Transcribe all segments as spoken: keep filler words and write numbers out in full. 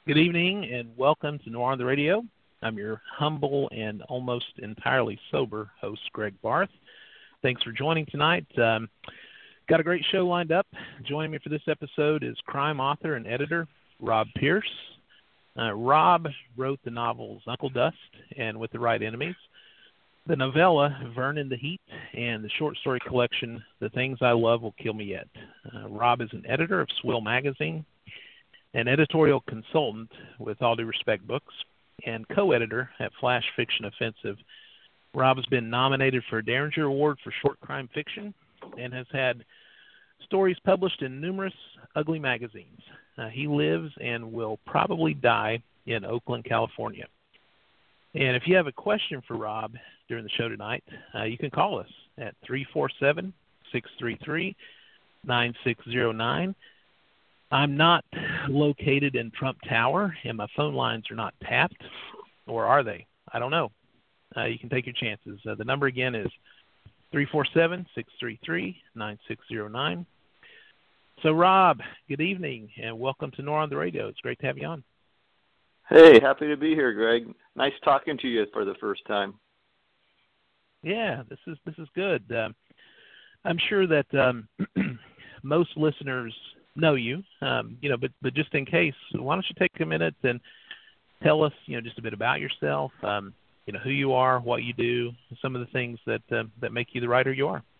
Good evening and welcome to Noir on the Radio. I'm your humble and almost entirely sober host, Greg Barth. Thanks for joining tonight. Um, got a great show lined up. Joining me for this episode is crime author and editor Rob Pierce. Uh, Rob wrote the novels Uncle Dust and With the Right Enemies, the novella Vernon the Heat, and the short story collection The Things I Love Will Kill Me Yet. Uh, Rob is an editor of Swill Magazine, an editorial consultant with All Due Respect Books, and co-editor at Flash Fiction Offensive. Rob has been nominated for a Derringer Award for short crime fiction and has had stories published in numerous ugly magazines. Uh, he lives and will probably die in Oakland, California. And if you have a question for Rob during the show tonight, uh, you can call us at three four seven, six three three, nine six zero nine. I'm not located in Trump Tower, and my phone lines are not tapped, or are they? I don't know. Uh, you can take your chances. Uh, the number again is three four seven, six three three, nine six zero nine. So, Rob, good evening, and welcome to Noir on the Radio. It's great to have you on. Hey, happy to be here, Greg. Nice talking to you for the first time. Yeah, this is this is good. Uh, I'm sure that um, most listeners know you, um, you know, but but just in case, why don't you take a minute and tell us, you know, just a bit about yourself, um, you know, who you are, what you do, some of the things that uh, that make you the writer you are.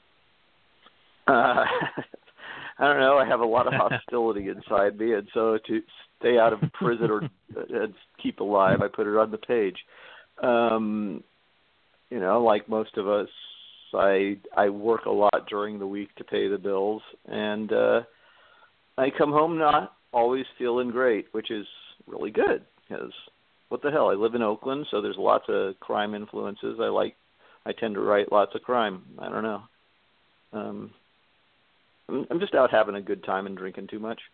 Uh, I don't know. I have a lot of hostility inside me, and so to stay out of prison or uh, keep alive, I put it on the page. Um, you know, like most of us, I I work a lot during the week to pay the bills, and uh, I come home not always feeling great, which is really good because what the hell? I live in Oakland, so there's lots of crime influences. I like, I tend to write lots of crime. I don't know. Um, I'm, I'm just out having a good time and drinking too much.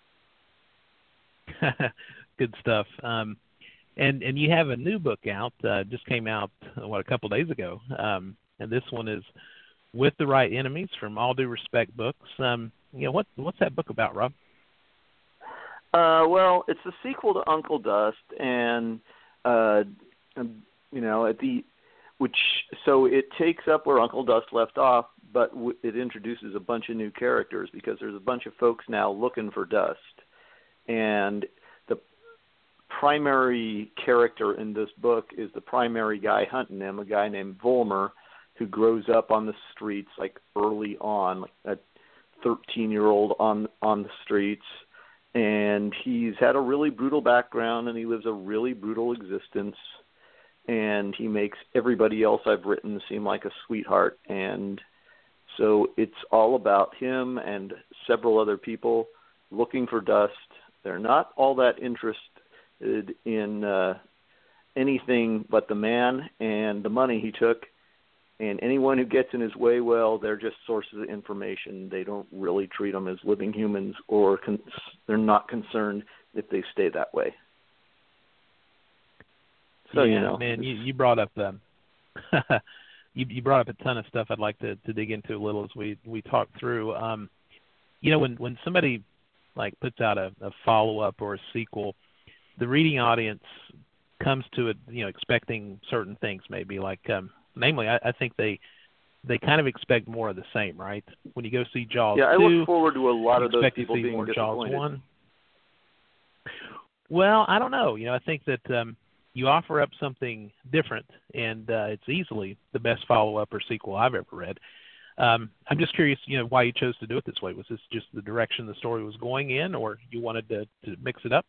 Good stuff. Um, and and you have a new book out. Uh, just came out what a couple days ago. Um, and this one is With the Right Enemies from All Due Respect Books. Um, you know what what's that book about, Rob? Uh, well, it's the sequel to Uncle Dust, and uh, you know, at the which so it takes up where Uncle Dust left off, but w- it introduces a bunch of new characters because there's a bunch of folks now looking for Dust, and the primary character in this book is the primary guy hunting him, a guy named Volmer, who grows up on the streets like early on, like a thirteen-year-old on on the streets. And he's had a really brutal background, and he lives a really brutal existence, and he makes everybody else I've written seem like a sweetheart. And so it's all about him and several other people looking for Dust. They're not all that interested in uh, anything but the man and the money he took. And anyone who gets in his way, well, they're just sources of information. They don't really treat them as living humans, or con- they're not concerned if they stay that way. So, yeah, you know, man, you, you brought up um, you, you brought up a ton of stuff I'd like to, to dig into a little as we we talk through. Um, you know, when when somebody like puts out a, a follow up or a sequel, the reading audience comes to it, you know, expecting certain things, maybe like. Um, Namely, I, I think they they kind of expect more of the same, right? When you go see Jaws yeah, I two, look forward to a lot of those people to see being more disappointed. Jaws one. Well, I don't know. You know, I think that um, you offer up something different, and uh, it's easily the best follow-up or sequel I've ever read. Um, I'm just curious, you know, why you chose to do it this way. Was this just the direction the story was going in, or you wanted to, to mix it up?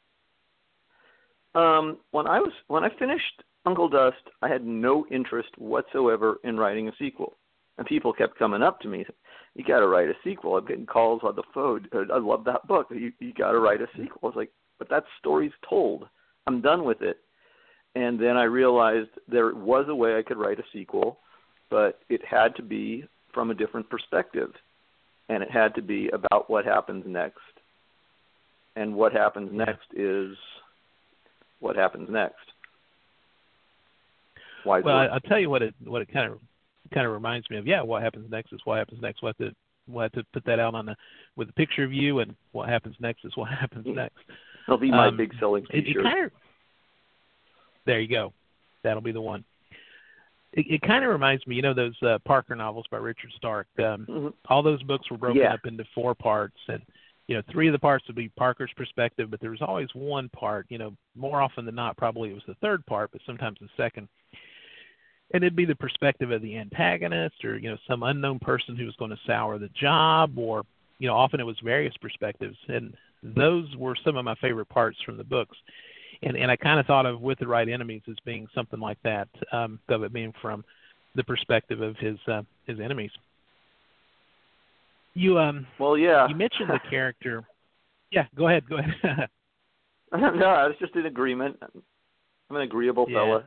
Um, when I was when I finished Uncle Dust, I had no interest whatsoever in writing a sequel. And people kept coming up to me, you got to write a sequel. I'm getting calls on the phone. I love that book. You, you got to write a sequel. I was like, but that story's told. I'm done with it. And then I realized there was a way I could write a sequel, but it had to be from a different perspective. And it had to be about what happens next. And what happens next is what happens next. Wise well, word. I, I'll tell you what it what it kind of kind of reminds me of. Yeah, what happens next is what happens next. We'll have to we'll have to put that out on the with a picture of you, and what happens next is what happens next. It'll be my um, big selling it, T-shirt. it kind of, there you go. That'll be the one. It, it kind of reminds me, you know, those uh, Parker novels by Richard Stark. Um, mm-hmm. All those books were broken yeah. up into four parts, and you know, three of the parts would be Parker's perspective, but there was always one part. You know, more often than not, probably it was the third part, but sometimes the second. And it'd be the perspective of the antagonist, or you know, some unknown person who was going to sour the job, or you know, often it was various perspectives, and those were some of my favorite parts from the books. And and I kind of thought of With the Right Enemies as being something like that, um, of it being from the perspective of his uh, his enemies. You um well yeah you mentioned the character. Yeah, go ahead, go ahead. No, I was just in agreement. I'm an agreeable yeah. fella.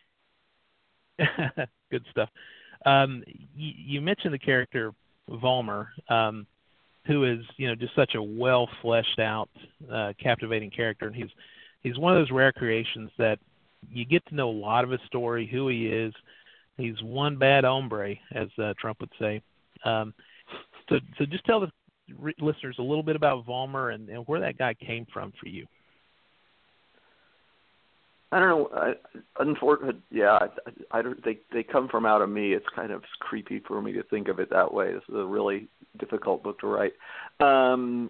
Good stuff. Um, you, you mentioned the character Volmer, um, who is you know just such a well fleshed out, uh, captivating character, and he's he's one of those rare creations that you get to know a lot of his story, who he is. He's one bad hombre, as uh, Trump would say. Um, so, so just tell the re- listeners a little bit about Volmer and, and where that guy came from for you. I don't know. I, unfortunately, yeah, I, I, they they come from out of me. It's kind of creepy for me to think of it that way. This is a really difficult book to write. Um,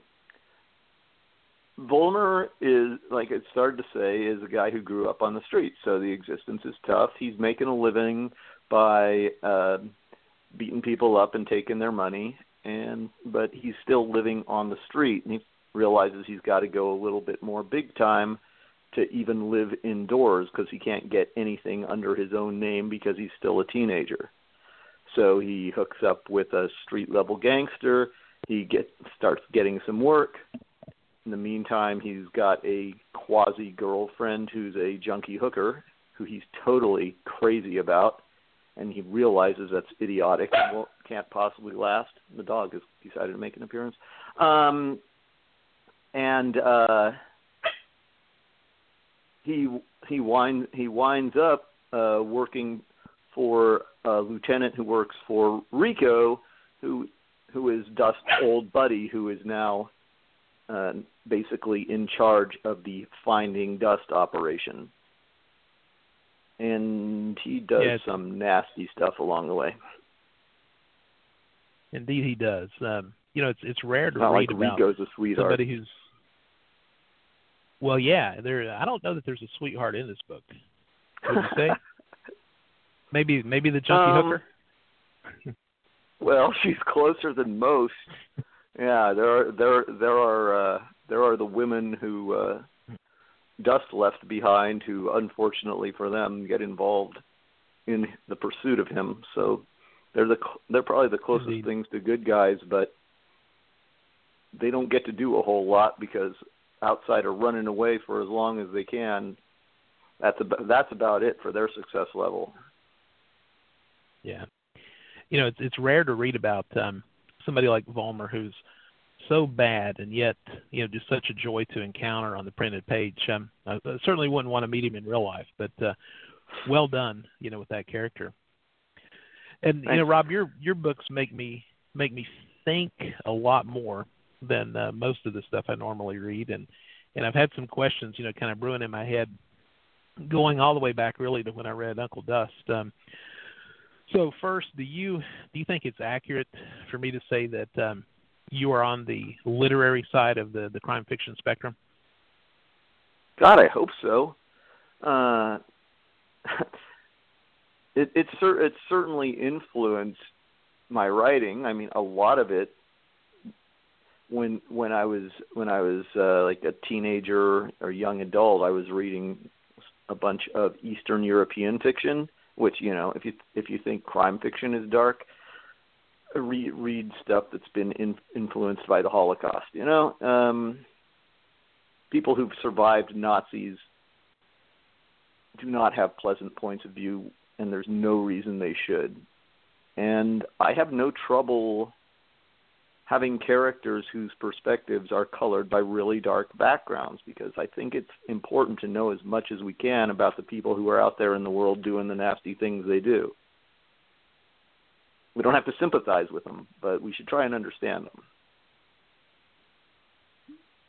Volmer is, like it started to say, is a guy who grew up on the street, so the existence is tough. He's making a living by uh, beating people up and taking their money, and but he's still living on the street, and he realizes he's got to go a little bit more big time to even live indoors because he can't get anything under his own name because he's still a teenager. So he hooks up with a street-level gangster. He get, starts getting some work. In the meantime, he's got a quasi-girlfriend who's a junkie hooker who he's totally crazy about, and he realizes that's idiotic and won't, can't possibly last. The dog has decided to make an appearance. Um, and... Uh, He he winds he winds up uh, working for a lieutenant who works for Rico, who who is Dust's old buddy, who is now uh, basically in charge of the Finding Dust operation, and he does yeah, some nasty stuff along the way. Indeed, he does. Um, you know, it's it's rare to Not read like about Rico's a sweetheart. somebody who's. Well, yeah, there. I don't know that there's a sweetheart in this book. Would you say? maybe, maybe the junkie um, hooker. Well, she's closer than most. Yeah, there are there there are uh, there are the women who uh, Dust left behind, who unfortunately for them get involved in the pursuit of him. So they're the they're probably the closest Indeed. things to good guys, but they don't get to do a whole lot because outside of running away for as long as they can, that's about, that's about it for their success level. Yeah. You know, it's it's rare to read about um, somebody like Volmer who's so bad and yet, you know, just such a joy to encounter on the printed page. Um, I certainly wouldn't want to meet him in real life, but uh, well done, you know, with that character. And, Thanks. you know, Rob, your your books make me make me think a lot more than uh, most of the stuff I normally read, and and I've had some questions, you know, kind of brewing in my head, going all the way back really to when I read Uncle Dust. Um, so first, do you do you think it's accurate for me to say that um, you are on the literary side of the the crime fiction spectrum? God, I hope so. Uh, it it's it's certainly influenced my writing. I mean, a lot of it. When when I was when I was uh, like a teenager or young adult, I was reading a bunch of Eastern European fiction, which, you know, if you if you think crime fiction is dark, read read stuff that's been in, influenced by the Holocaust. You know, um, people who've survived Nazis do not have pleasant points of view, and there's no reason they should. And I have no trouble having characters whose perspectives are colored by really dark backgrounds, because I think it's important to know as much as we can about the people who are out there in the world doing the nasty things they do. We don't have to sympathize with them, but we should try and understand them.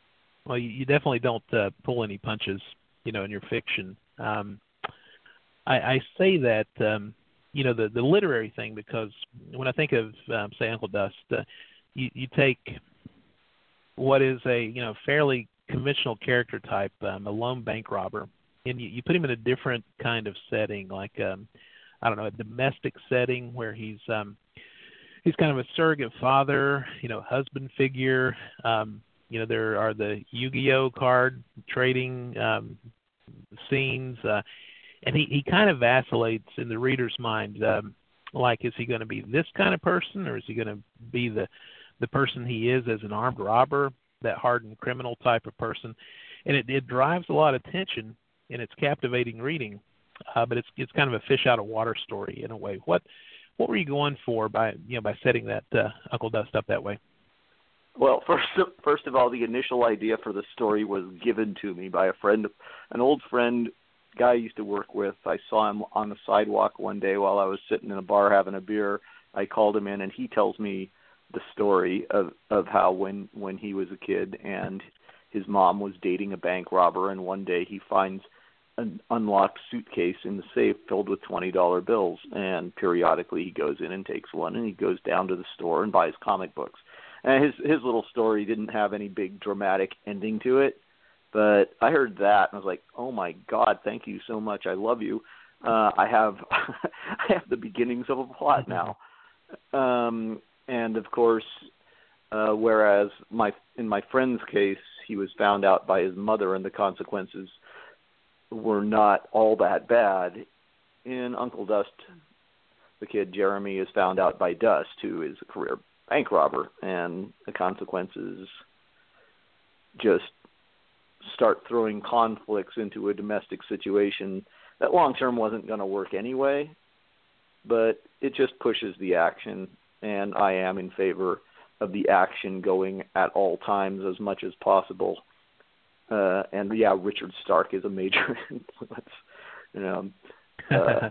Well, you, you definitely don't uh, pull any punches, you know, in your fiction. Um, I, I say that, um, you know, the, the literary thing, because when I think of, um, say, Uncle Dust, uh, you, you take what is a, you know, fairly conventional character type, um, a lone bank robber, and you, you put him in a different kind of setting, like, um, I don't know, a domestic setting where he's um, he's kind of a surrogate father, you know, husband figure. Um, you know, there are the Yu-Gi-Oh card trading um, scenes, uh, and he, he kind of vacillates in the reader's mind. Um, like, is he going to be this kind of person, or is he going to be the the person he is as an armed robber, that hardened criminal type of person? And it, it drives a lot of tension, and it's captivating reading. Uh, but it's it's kind of a fish out of water story in a way. What what were you going for by you know by setting that uh, Uncle Dust up that way? Well, first first of all, the initial idea for the story was given to me by a friend, an old friend, guy I used to work with. I saw him on the sidewalk one day while I was sitting in a bar having a beer. I called him in, and he tells me the story of of how when when he was a kid and his mom was dating a bank robber, and one day he finds an unlocked suitcase in the safe filled with twenty dollar bills, and periodically he goes in and takes one, and he goes down to the store and buys comic books. And his his little story didn't have any big dramatic ending to it, but I heard that and I was like, oh my God, thank you so much, I love you. Uh, I have I have the beginnings of a plot now. Um, and of course, uh, whereas my in my friend's case, he was found out by his mother, and the consequences were not all that bad. In Uncle Dust, the kid Jeremy is found out by Dust, who is a career bank robber, and the consequences just start throwing conflicts into a domestic situation that long term wasn't going to work anyway, but it just pushes the action, and I am in favor of the action going at all times as much as possible. Uh, and yeah, Richard Stark is a major influence, you know, uh,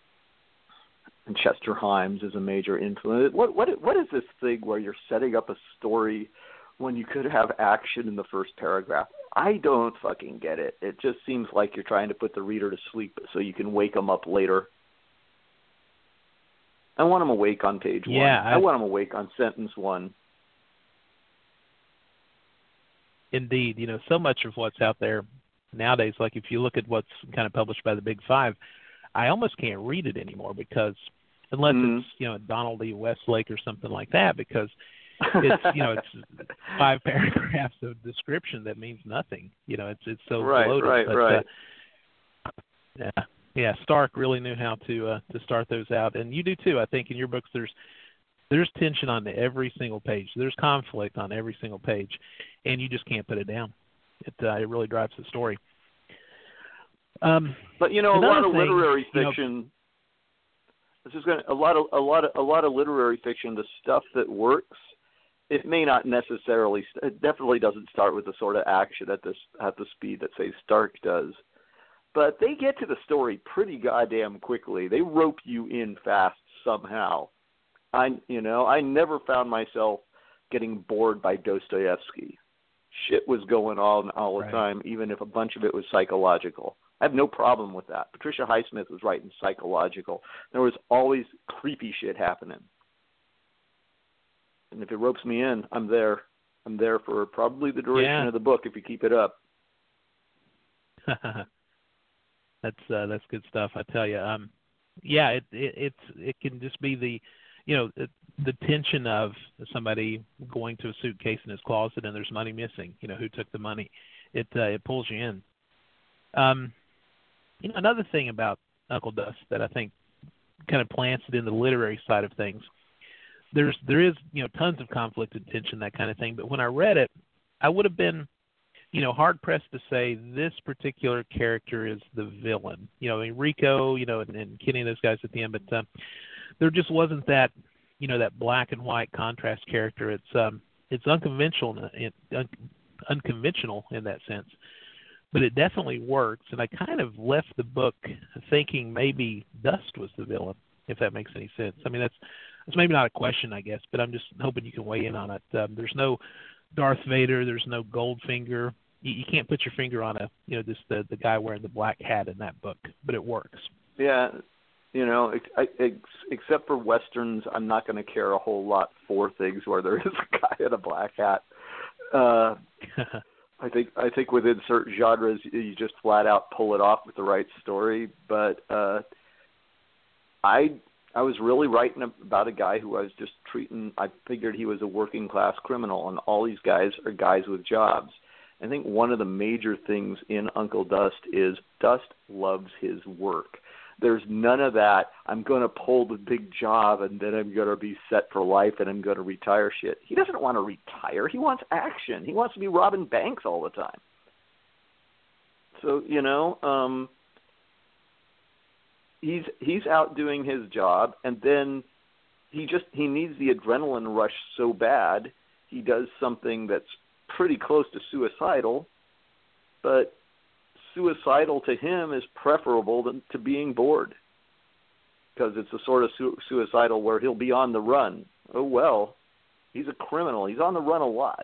and Chester Himes is a major influence. What what what is this thing where you're setting up a story when you could have action in the first paragraph? I don't fucking get it. It just seems like you're trying to put the reader to sleep so you can wake them up later. I want them awake on page yeah, one. I, I want them awake on sentence one. Indeed. You know, so much of what's out there nowadays, like if you look at what's kind of published by the Big Five, I almost can't read it anymore because unless mm. it's, you know, Donald E. Westlake or something like that, because it's, you know, it's five paragraphs of description that means nothing. You know, it's it's so right, bloated. Right, but, right, uh, yeah, yeah. Stark really knew how to uh, to start those out, and you do too. I think in your books there's there's tension on every single page. There's conflict on every single page, and you just can't put it down. It uh, it really drives the story. Um, but you know, a lot of thing, literary fiction. You know, this is going a lot of a lot of a lot of literary fiction. The stuff that works, it may not necessarily. It definitely doesn't start with the sort of action at this at the speed that say Stark does. But they get to the story pretty goddamn quickly. They rope you in fast somehow. I you know I never found myself getting bored by Dostoevsky. Shit was going on all the right. time, even if a bunch of it was psychological. I have no problem with that. Patricia Highsmith was writing psychological. There was always creepy shit happening. And if it ropes me in, I'm there. I'm there for probably the duration yeah. of the book if you keep it up. that's uh, that's good stuff, I tell you. Um, yeah, it, it it's it can just be the, you know, the, the tension of somebody going to a suitcase in his closet and there's money missing. You know, who took the money? It uh, it pulls you in. Um, you know, another thing about Uncle Dust that I think kind of plants it in the literary side of things. There's there is you know tons of conflict and tension, that kind of thing. But when I read it, I would have been, you know, hard pressed to say this particular character is the villain. You know, I mean, Rico, you know, and, and Kenny and those guys at the end, but uh, there just wasn't that, you know, that black and white contrast character. It's um, it's unconventional, in, un, unconventional in that sense, but it definitely works. And I kind of left the book thinking maybe Dust was the villain, if that makes any sense. I mean, that's that's maybe not a question, I guess, but I'm just hoping you can weigh in on it. Um, there's no Darth Vader. There's no Goldfinger. You, you can't put your finger on a, you know, this the the guy wearing the black hat in that book, but it works. Yeah, you know, I, I, except for westerns, I'm not going to care a whole lot for things where there is a guy in a black hat. Uh, I think I think within certain genres, you just flat out pull it off with the right story. But uh, I I was really writing about a guy who I was just treating. I figured he was a working class criminal, and all these guys are guys with jobs. I think one of the major things in Uncle Dust is Dust loves his work. There's none of that, I'm going to pull the big job and then I'm going to be set for life and I'm going to retire shit. He doesn't want to retire. He wants action. He wants to be robbing banks all the time. So, you know, um, he's he's out doing his job, and then he just he needs the adrenaline rush so bad, he does something that's pretty close to suicidal, but suicidal to him is preferable to, to being bored, because it's a sort of su- suicidal where he'll be on the run. Oh, well, he's a criminal. He's on the run a lot.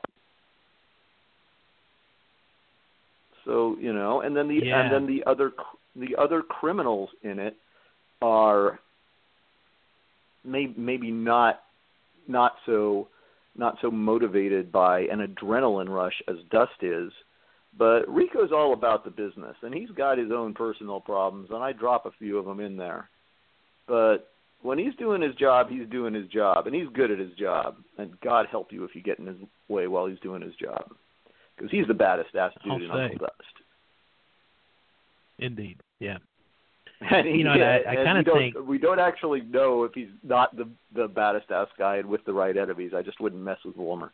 So, you know, and then the yeah. and then the other the other criminals in it are maybe maybe not not so not so motivated by an adrenaline rush as Dust is. But Rico's all about the business, and he's got his own personal problems, and I drop a few of them in there. But when he's doing his job, he's doing his job, and he's good at his job. And God help you if you get in his way while he's doing his job, because he's the baddest ass dude I'll in say. Uncle Dust. Indeed, yeah. And he, you know, yeah, I, I kind of think we don't actually know if he's not the the baddest ass guy and with the right enemies. I just wouldn't mess with Volmer.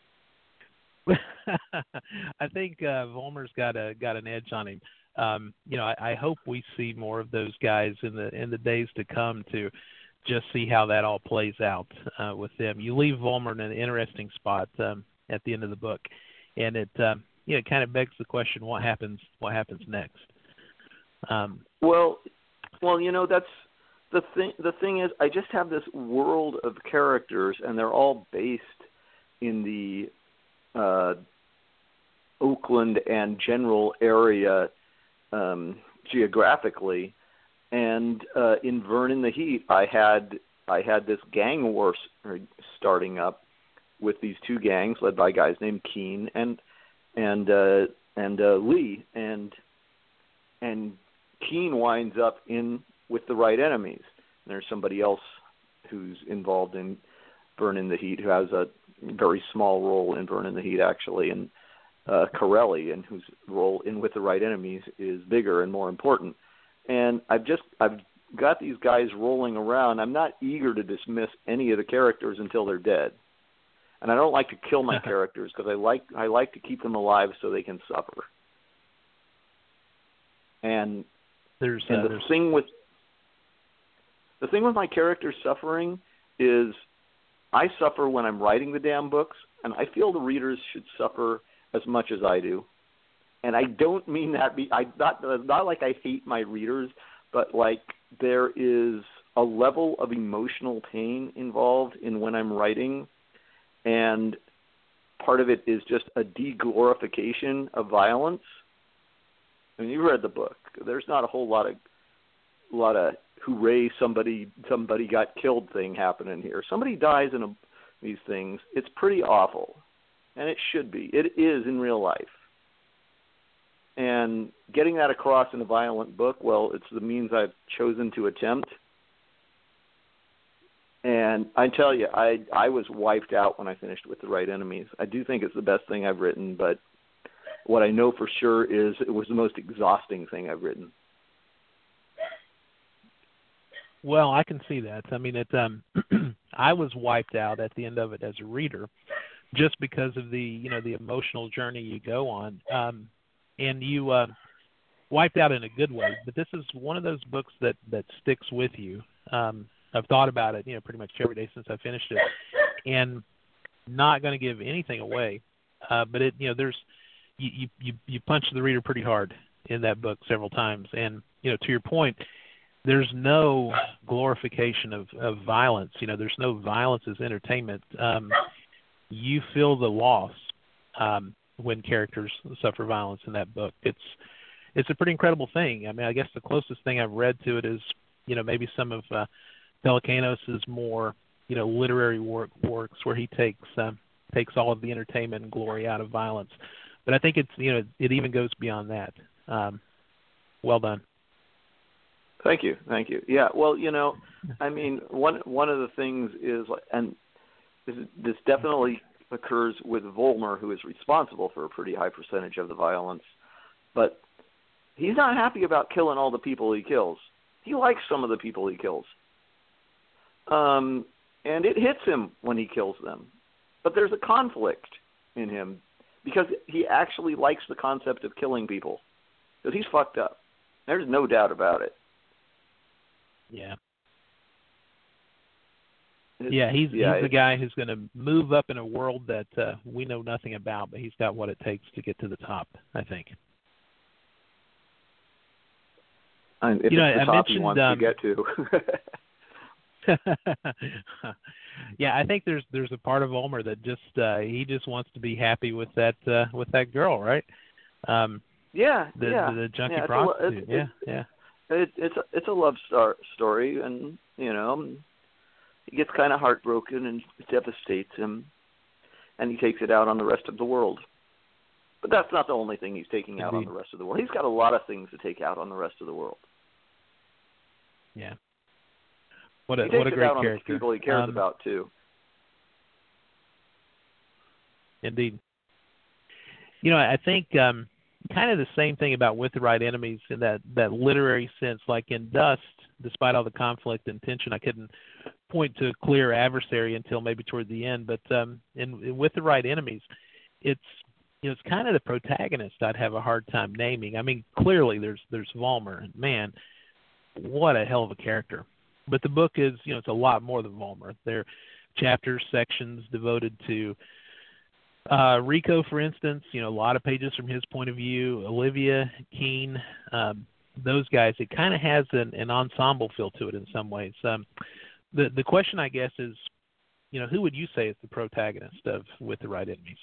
I think uh, Volmer's got a got an edge on him. Um, you know, I, I hope we see more of those guys in the in the days to come to just see how that all plays out uh, with them. You leave Volmer in an interesting spot um, at the end of the book, and it uh, you know it kind of begs the question: what happens? What happens next? Um, well, well, you know that's the thing. The thing is, I just have this world of characters, and they're all based in the Uh, Oakland and general area um, geographically, and uh, in Vernon the Heat, I had I had this gang war starting up with these two gangs led by guys named Keene and and uh, and uh, Lee, and and Keene winds up in with the right enemies. And there's somebody else who's involved in Vernon the Heat who has a very small role in Vernon the Heat, actually, and uh, Corelli, and whose role in With the Right Enemies is bigger and more important. And I've just I've got these guys rolling around. I'm not eager to dismiss any of the characters until they're dead, and I don't like to kill my characters because I like I like to keep them alive so they can suffer. And there's and uh, the there's... thing with the thing with my characters suffering is, I suffer when I'm writing the damn books, and I feel the readers should suffer as much as I do. And I don't mean that be I not not like I hate my readers, but like there is a level of emotional pain involved in when I'm writing, and part of it is just a de-glorification of violence. I mean, you read the book. There's not a whole lot of a lot of hooray, somebody somebody got killed thing happening here. Somebody dies in a, these things. It's pretty awful, and it should be. It is in real life. And getting that across in a violent book, well, it's the means I've chosen to attempt. And I tell you, I I was wiped out when I finished With the Right Enemies. I do think it's the best thing I've written, but what I know for sure is it was the most exhausting thing I've written. Well, I can see that. I mean, it. Um, I was wiped out at the end of it as a reader, just because of the you know the emotional journey you go on, um, and you uh, wiped out in a good way. But this is one of those books that, that sticks with you. Um, I've thought about it, you know, pretty much every day since I finished it, and not going to give anything away. Uh, but it, you know, there's you, you you punch the reader pretty hard in that book several times, and you know, to your point, there's no glorification of, of violence. You know, there's no violence as entertainment. Um, you feel the loss um, when characters suffer violence in that book. It's it's a pretty incredible thing. I mean, I guess the closest thing I've read to it is, you know, maybe some of uh, Pelecanos' more, you know, literary work works where he takes um, takes all of the entertainment and glory out of violence. But I think it's, you know, it even goes beyond that. Um, well done. Thank you, thank you. Yeah, well, you know, I mean, one one of the things is, and this, this definitely occurs with Volmer, who is responsible for a pretty high percentage of the violence, but he's not happy about killing all the people he kills. He likes some of the people he kills. Um, and it hits him when he kills them. But there's a conflict in him because he actually likes the concept of killing people. Because he's fucked up. There's no doubt about it. Yeah. Yeah, he's yeah, he's the guy who's going to move up in a world that uh, we know nothing about, but he's got what it takes to get to the top, I think. And if you know, it's the I top mentioned, he wants um, to get to. Yeah, I think there's there's a part of Volmer that just uh, he just wants to be happy with that uh, with that girl, right? Um, yeah, the, yeah, the, the junkie yeah, prostitute. It's a, yeah, it's, yeah. It, it's a, it's a love star story, and you know, he gets kind of heartbroken, and it devastates him, and he takes it out on the rest of the world. But that's not the only thing he's taking out Indeed. on the rest of the world. He's got a lot of things to take out on the rest of the world. Yeah. What a he takes what a it great out on character. the people he cares um, about too. Indeed. You know, I think um, kind of the same thing about With the Right Enemies in that, that literary sense. Like in Dust, despite all the conflict and tension, I couldn't point to a clear adversary until maybe toward the end. But um, in, in With the Right Enemies, it's you know it's kind of the protagonist I'd have a hard time naming. I mean, clearly there's there's Volmer, and man, what a hell of a character. But the book is, you know, it's a lot more than Volmer. There are chapters, sections devoted to uh, Rico, for instance, you know, a lot of pages from his point of view, Olivia, Keene, um, those guys. It kind of has an, an ensemble feel to it in some ways. Um, the, the question, I guess, is, you know, who would you say is the protagonist of With the Right Enemies?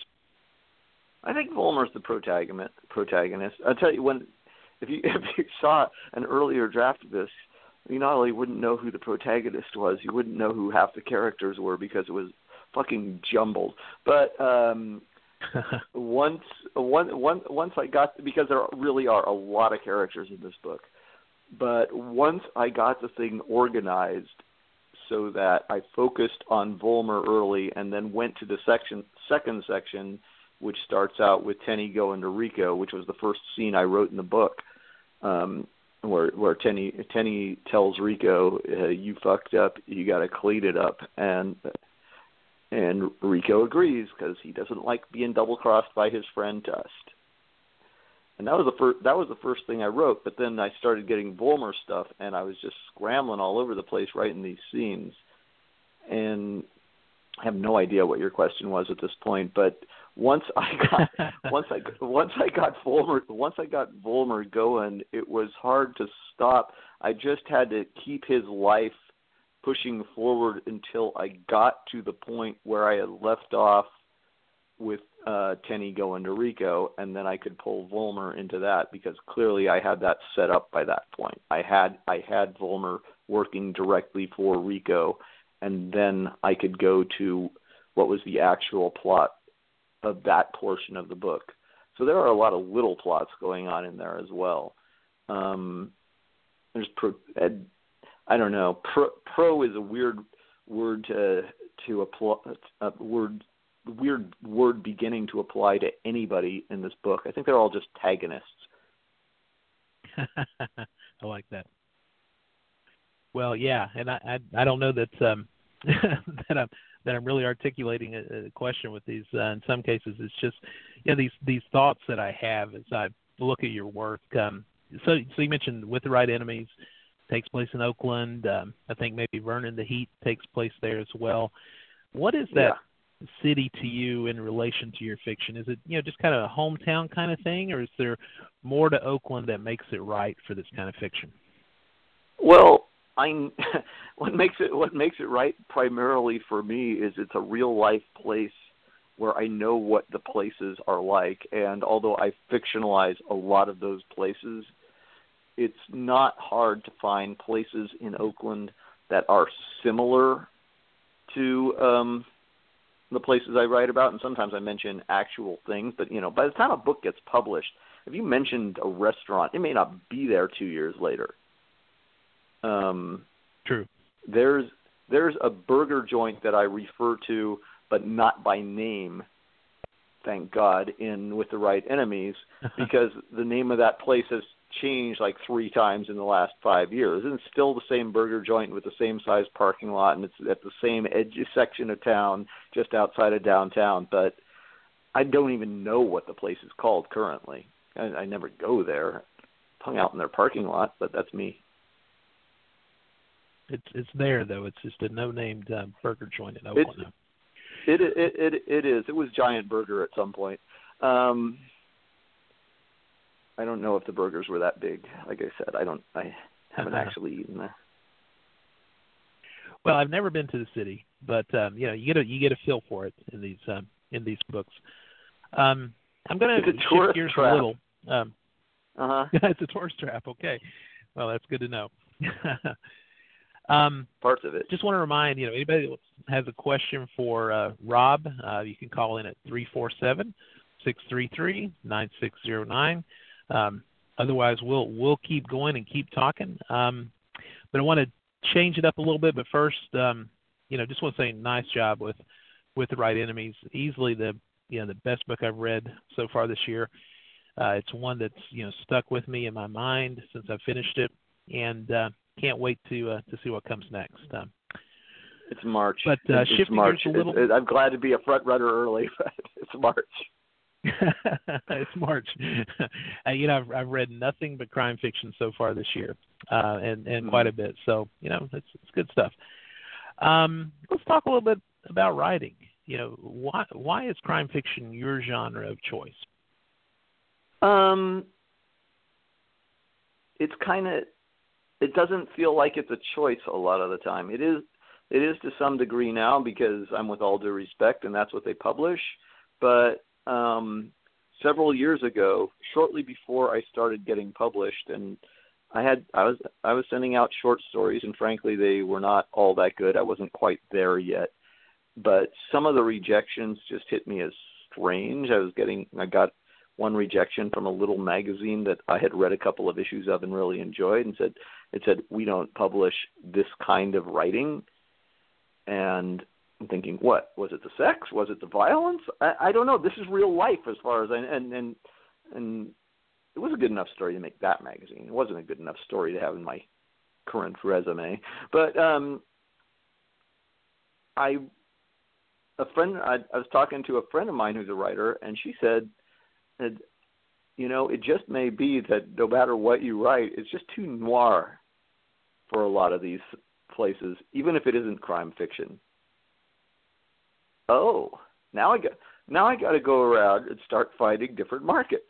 I think Volmer's the protagonist. Protagonist. I'll tell you, when if you if you saw an earlier draft of this, you not only wouldn't know who the protagonist was, you wouldn't know who half the characters were because it was fucking jumbled. But um, once, one, one, once I got, because there really are a lot of characters in this book, but once I got the thing organized so that I focused on Volmer early and then went to the section, second section, which starts out with Tenny going to Rico, which was the first scene I wrote in the book. Um, where where Tenny Tenny tells Rico, uh, "You fucked up. You got to clean it up," and and Rico agrees because he doesn't like being double crossed by his friend Dust. And that was the first that was the first thing I wrote. But then I started getting Volmer stuff, and I was just scrambling all over the place writing these scenes. And I have no idea what your question was at this point, but once I got once I once I got Volmer once I got Volmer going, it was hard to stop. I just had to keep his life pushing forward until I got to the point where I had left off with uh, Tenny going to Rico, and then I could pull Volmer into that because clearly I had that set up by that point. I had I had Volmer working directly for Rico, and then I could go to what was the actual plot of that portion of the book. So there are a lot of little plots going on in there as well. Um, there's pro, I don't know. Pro, pro is a weird word to to apply. A word weird word beginning to apply to anybody in this book. I think they're all just antagonists. I like that. Well, yeah, and I I, I don't know that um, that I'm that I'm really articulating a, a question with these. Uh, in some cases, it's just you know these these thoughts that I have as I look at your work. Um, so so you mentioned With the Right Enemies takes place in Oakland. Um, I think maybe Vernon the Heat takes place there as well. What is that Yeah. city to you in relation to your fiction? Is it you know just kind of a hometown kind of thing, or is there more to Oakland that makes it right for this kind of fiction? Well, I what makes it what makes it right primarily for me is it's a real life place, where I know what the places are like. And although I fictionalize a lot of those places, it's not hard to find places in Oakland that are similar to um, the places I write about. And sometimes I mention actual things. But, you know, by the time a book gets published, if you mentioned a restaurant, it may not be there two years later. Um, True. There's there's a burger joint that I refer to, but not by name, thank God, in With the Right Enemies, because the name of that place has changed like three times in the last five years. And it's still the same burger joint with the same size parking lot, and it's at the same edgy section of town, just outside of downtown. But I don't even know what the place is called currently. I, I never go there. Hung out in their parking lot, but that's me. It's it's there though. It's just a no-named uh, burger joint in Oakland. It, it it it it is. It was Giant Burger at some point. Um, I don't know if the burgers were that big. Like I said, I don't. I haven't actually eaten there. Well, I've never been to the city, but um, you know, you get a you get a feel for it in these um, in these books. Um, I'm going to shift gears trap. a little. Um, uh huh. It's a tourist trap. Okay. Well, that's good to know. Um, Parts of it. Just want to remind, you know, anybody that has a question for uh, Rob, uh, you can call in at three four seven, six three three, nine six zero nine. Um, otherwise, we'll we'll keep going and keep talking. Um, but I want to change it up a little bit. But first, um, you know, just want to say nice job with with The Right Enemies. Easily the you know the best book I've read so far this year. Uh, it's one that's you know stuck with me in my mind since I finished it, and uh, can't wait to uh, to see what comes next. Um, it's March. But uh, it's shifting March. gears a little, it's, I'm glad to be a front runner early, but it's March. It's March. uh, you know, I've, I've read nothing but crime fiction so far this year, uh, and and mm-hmm. quite a bit. So you know, it's it's good stuff. Um, let's talk a little bit about writing. You know, why why is crime fiction your genre of choice? Um, it's kind of. It doesn't feel like it's a choice a lot of the time. It is it is to some degree now because I'm With All Due Respect and that's what they publish. But um, several years ago, shortly before I started getting published, and I had I was I was sending out short stories, and frankly they were not all that good. I wasn't quite there yet. But some of the rejections just hit me as strange. I was getting I got one rejection from a little magazine that I had read a couple of issues of and really enjoyed, and said it said we don't publish this kind of writing. And I'm thinking, what was it? The sex? Was it the violence? I, I don't know. This is real life, as far as I and and and it was a good enough story to make that magazine. It wasn't a good enough story to have in my current resume, but um, I a friend I, I was talking to a friend of mine who's a writer, and she said. And, you know, it just may be that no matter what you write, it's just too noir for a lot of these places, even if it isn't crime fiction. Oh, now I got now I got to go around and start finding different markets.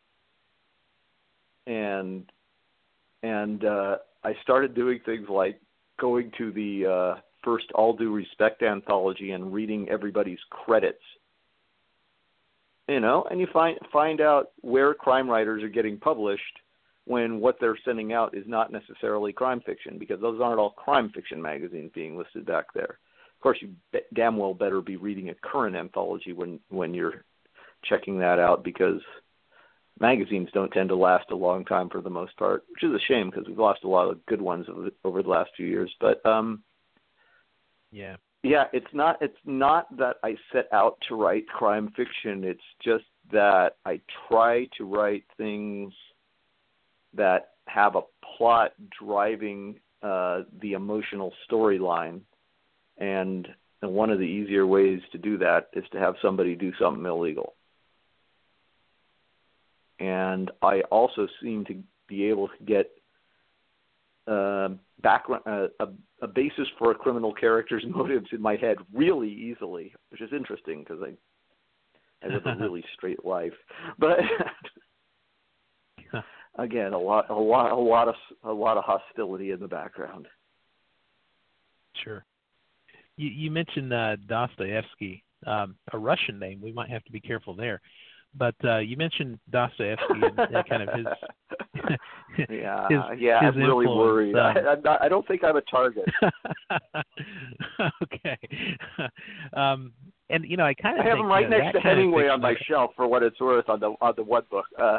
And and uh, I started doing things like going to the uh, first All Due Respect anthology and reading everybody's credits. You know, and you find find out where crime writers are getting published when what they're sending out is not necessarily crime fiction, because those aren't all crime fiction magazines being listed back there. Of course, you damn well better be reading a current anthology when, when you're checking that out, because magazines don't tend to last a long time for the most part, which is a shame because we've lost a lot of good ones over, over the last few years. But um, yeah. Yeah, it's not it's not that I set out to write crime fiction. It's just that I try to write things that have a plot driving uh, the emotional storyline. And one of the easier ways to do that is to have somebody do something illegal. And I also seem to be able to get uh, background, uh, a, a basis for a criminal character's motives in my head really easily, which is interesting because I, I live a really straight life. But again, a lot, a lot, a lot of, a lot of hostility in the background. Sure. You, you mentioned uh, Dostoevsky um, a Russian name. We might have to be careful there. But uh, you mentioned Dostoevsky and, and kind of his yeah, his, yeah. his I'm really worried. Um, I, I'm not, I don't think I'm a target. Okay. Um, and you know, I kind of I have think, him right you know, next to Hemingway on my shelf for what it's worth on the on the one book. Uh,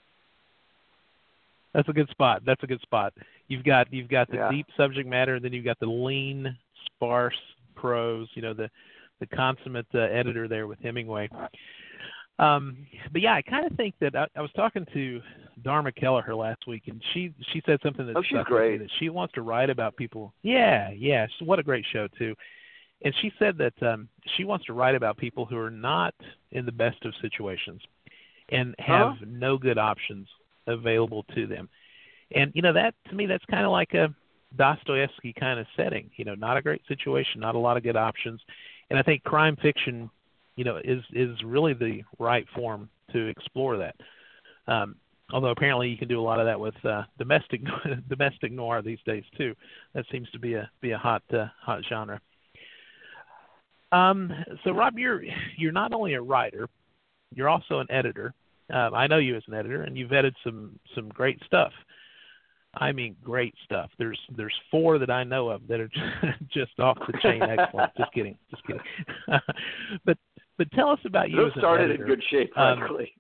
That's a good spot. That's a good spot. You've got you've got the yeah. deep subject matter, and then you've got the lean, sparse prose. You know, the the consummate uh, editor there with Hemingway. Um, but yeah, I kind of think that I, I was talking to Dharma Kelleher last week, and she she said something that oh, she's stuck great. with me, that she wants to write about people. Yeah, yeah. So what a great show too. And she said that um, she wants to write about people who are not in the best of situations and have huh? no good options available to them. And, you know, that to me, that's kind of like a Dostoevsky kind of setting, you know, not a great situation, not a lot of good options. And I think crime fiction, you know, is, is really the right form to explore that. Um, although apparently you can do a lot of that with uh, domestic domestic noir these days too. That seems to be a be a hot uh, hot genre. Um, so Rob, you're you're not only a writer, you're also an editor. Uh, I know you as an editor, and you've edited some some great stuff. I mean, great stuff. There's there's four that I know of that are just, just off the chain excellent. Just kidding, just kidding. but but tell us about you Those as an started editor. in good shape, frankly.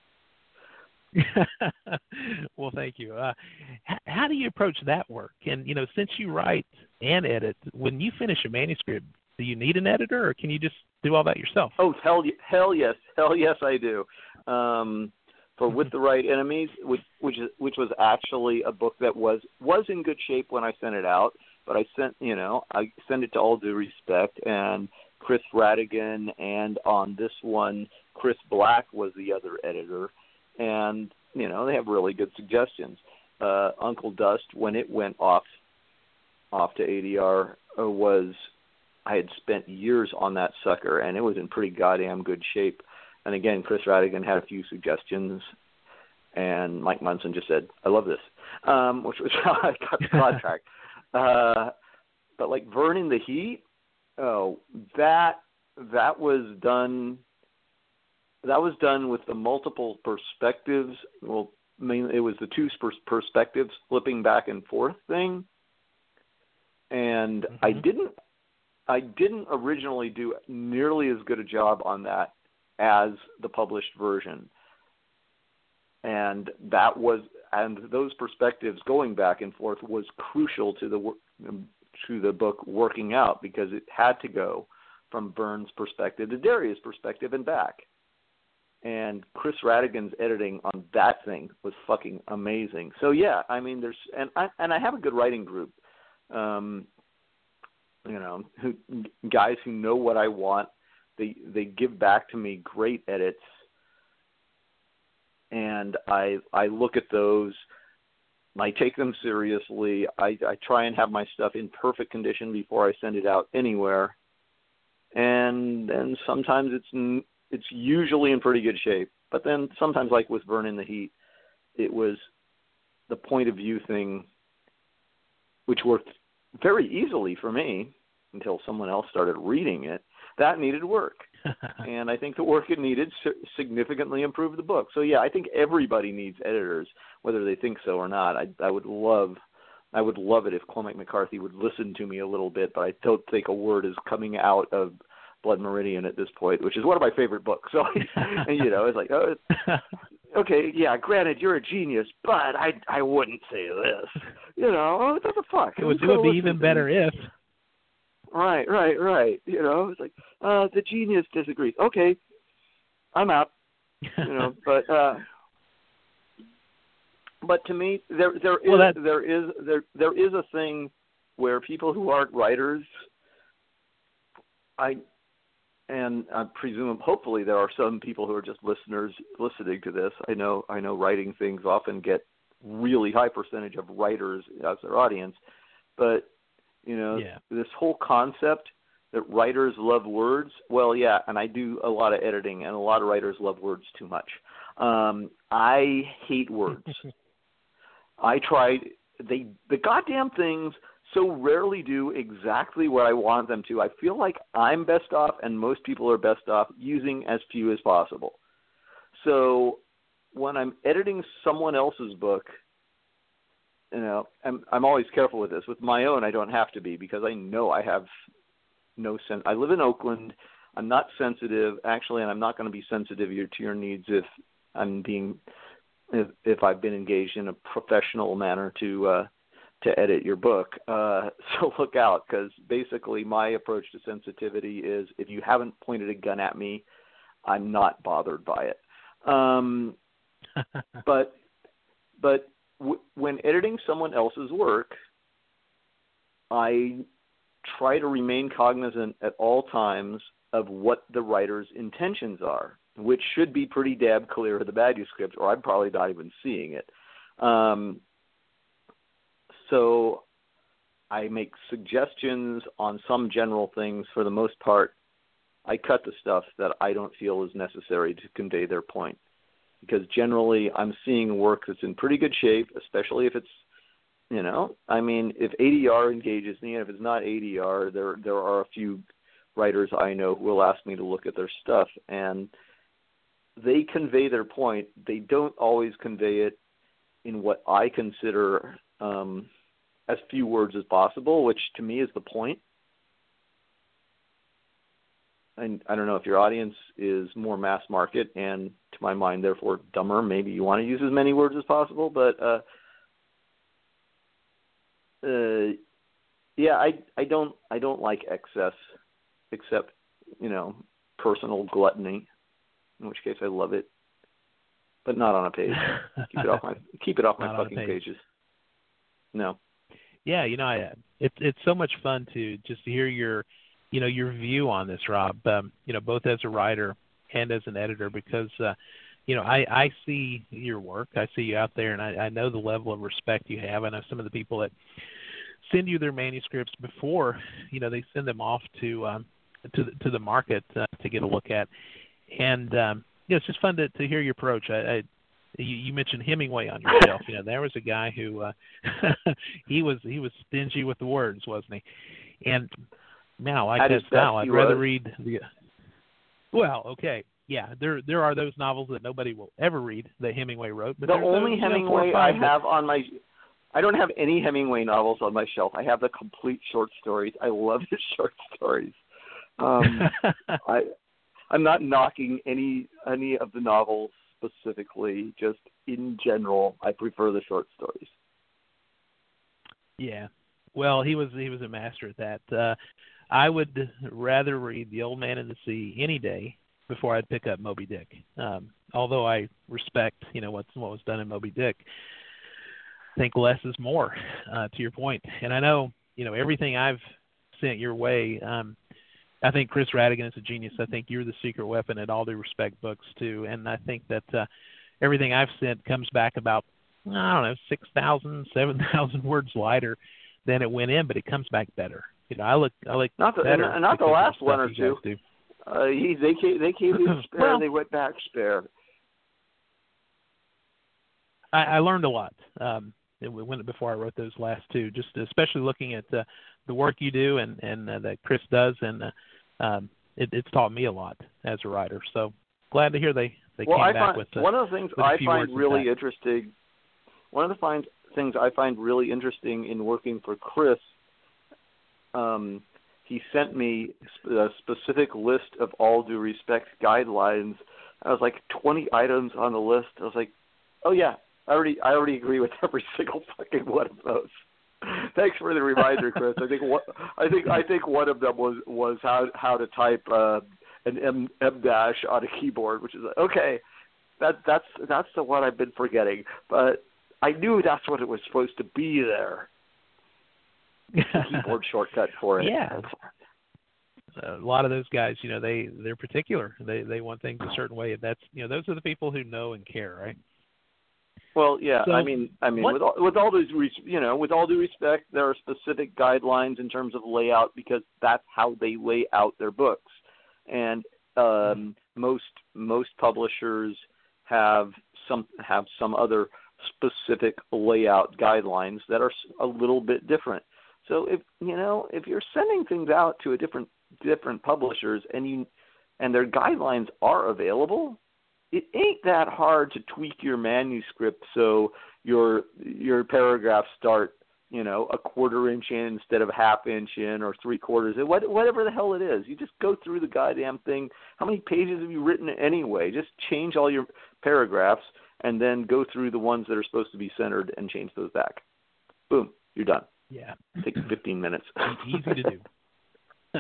Um, well, thank you. Uh, h- how do you approach that work? And you know, since you write and edit, when you finish a manuscript, do you need an editor, or can you just do all that yourself? Oh, hell, hell yes, hell yes, I do. Um, for With the Right Enemies, which which, is, which was actually a book that was was in good shape when I sent it out, but I sent you know I sent it to All Due Respect, and Chris Radigan, and on this one, Chris Black was the other editor, and you know they have really good suggestions. Uh, Uncle Dust, when it went off off to A D R, uh, was I had spent years on that sucker, and it was in pretty goddamn good shape. And again, Chris Radigan had a few suggestions, and Mike Munson just said, "I love this," um, which was how I got the contract. uh, but like Vern in the Heat, oh, that that was done. That was done with the multiple perspectives. Well, mainly it was the two perspectives flipping back and forth thing, and mm-hmm. I didn't. I didn't originally do nearly as good a job on that as the published version. And that was, and those perspectives going back and forth was crucial to the to the book working out, because it had to go from Vern's perspective to Daria's perspective and back. And Chris Radigan's editing on that thing was fucking amazing. So yeah, I mean, there's, and I and I have a good writing group. Um, you know, who, guys who know what I want. They they give back to me great edits, and I I look at those. I take them seriously. I, I try and have my stuff in perfect condition before I send it out anywhere. And then sometimes it's it's usually in pretty good shape. But then sometimes, like with Vern in the Heat, it was the point of view thing, which worked very easily for me until someone else started reading it. That needed work. And I think the work it needed significantly improved the book. So yeah, I think everybody needs editors, whether they think so or not. I, I would love, I would love it if Cormac McCarthy would listen to me a little bit, but I don't think a word is coming out of Blood Meridian at this point, which is one of my favorite books. So, and, you know, it's like, oh, okay, yeah, granted, you're a genius, but I, I wouldn't say this. You know, oh, what the fuck? It would, it would be even better if. Right, right, right. You know, it's like, uh, the genius disagrees. Okay, I'm out. You know, but uh, but to me, there there is well, there is there there is a thing where people who aren't writers, I, and I presume hopefully there are some people who are just listeners listening to this. I know I know writing things often get really high percentage of writers as their audience, but you know, yeah. this whole concept that writers love words, well, yeah, and I do a lot of editing, and a lot of writers love words too much. Um, I hate words. I tried, they the goddamn things so rarely do exactly what I want them to. I feel like I'm best off, and most people are best off using as few as possible. So when I'm editing someone else's book, you know, I'm, I'm always careful with this. With my own, I don't have to be, because I know I have no sense. I live in Oakland. I'm not sensitive, actually, and I'm not going to be sensitive to your needs if I'm being, if, if I've been engaged in a professional manner to uh, to edit your book. Uh, so look out, because basically my approach to sensitivity is, if you haven't pointed a gun at me, I'm not bothered by it. Um, but but w- when editing someone else's work, I try to remain cognizant at all times of what the writer's intentions are, which should be pretty damn clear in the manuscript, or I'm probably not even seeing it. Um, so I make suggestions on some general things. For the most part, I cut the stuff that I don't feel is necessary to convey their point, because generally I'm seeing work that's in pretty good shape, especially if it's, you know, I mean, if A D R engages me, and if it's not A D R, there there are a few writers I know who will ask me to look at their stuff, and they convey their point. They don't always convey it in what I consider um, as few words as possible, which to me is the point. And I don't know if your audience is more mass market and, to my mind, therefore dumber. Maybe you want to use as many words as possible, but uh, uh, yeah, I I don't I don't like excess, except, you know, personal gluttony, in which case I love it, but not on a page. Keep it off my keep it off my fucking page. pages. No. Yeah, you know, I, it's it's so much fun to just to hear your, you know, your view on this, Rob. Um, you know, both as a writer and as an editor, because uh, you know, I, I see your work, I see you out there, and I, I know the level of respect you have. I know some of the people that send you their manuscripts before, you know, they send them off to um, to the, to the market uh, to get a look at, and um, you know, it's just fun to, to hear your approach. I, I You, you mentioned Hemingway on your shelf. You know, there was a guy who uh, he was he was stingy with the words, wasn't he? And man, I like At that style. I'd rather was. read the. Well, okay, yeah, there there are those novels that nobody will ever read that Hemingway wrote. But the there's only those, you know, Hemingway I have on my, I don't have any Hemingway novels on my shelf. I have the complete short stories. I love his short stories. Um, I I'm not knocking any any of the novels specifically, just in general, I prefer the short stories. Yeah, well, he was he was a master at that. Uh, I would rather read The Old Man and the Sea any day before I'd pick up Moby Dick. Um, although I respect, you know, what's what was done in Moby Dick, I think less is more. Uh, to your point, and I know, you know, everything I've sent your way. Um, I think Chris Radigan is a genius. I think you're the secret weapon at All Due Respect books too, and I think that uh, everything I've sent comes back about, I don't know, six thousand, seven thousand words lighter than it went in, but it comes back better. You know, I look, I look not the, better. Not the last one or two. Do. Uh, he, they came, they came in spare. Well, they went back spare. I, I learned a lot um, when before I wrote those last two. Just especially looking at uh, the work you do and and uh, that Chris does, and uh, um, it, it's taught me a lot as a writer. So glad to hear they they well, came I back find, with uh, one of the things I find really interesting. One of the find, things I find really interesting in working for Chris, um, he sent me a specific list of All Due Respect guidelines. I was like twenty items on the list. I was like, oh yeah, I already I already agree with every single fucking one of those. Thanks for the reminder, Chris. I think what I think I think one of them was was how how to type uh, an M M dash on a keyboard, which is okay. That that's that's the one I've been forgetting, but I knew that's what it was supposed to be there. The keyboard shortcut for it. Yeah. A lot of those guys, you know, they they're particular. They they want things a certain way, and that's, you know, those are the people who know and care, right? Well, yeah. So I mean, I mean, what, with all, with all due, you know, with all due respect, there are specific guidelines in terms of layout because that's how they lay out their books, and um, most most publishers have some have some other specific layout guidelines that are a little bit different. So if you know if you're sending things out to a different different publishers and you and their guidelines are available, it ain't that hard to tweak your manuscript so your your paragraphs start, you know, a quarter inch in instead of a half inch in, or three quarters in, whatever the hell it is. You just go through the goddamn thing. How many pages have you written anyway? Just change all your paragraphs and then go through the ones that are supposed to be centered and change those back. Boom, you're done. Yeah. It takes fifteen minutes. Easy to do.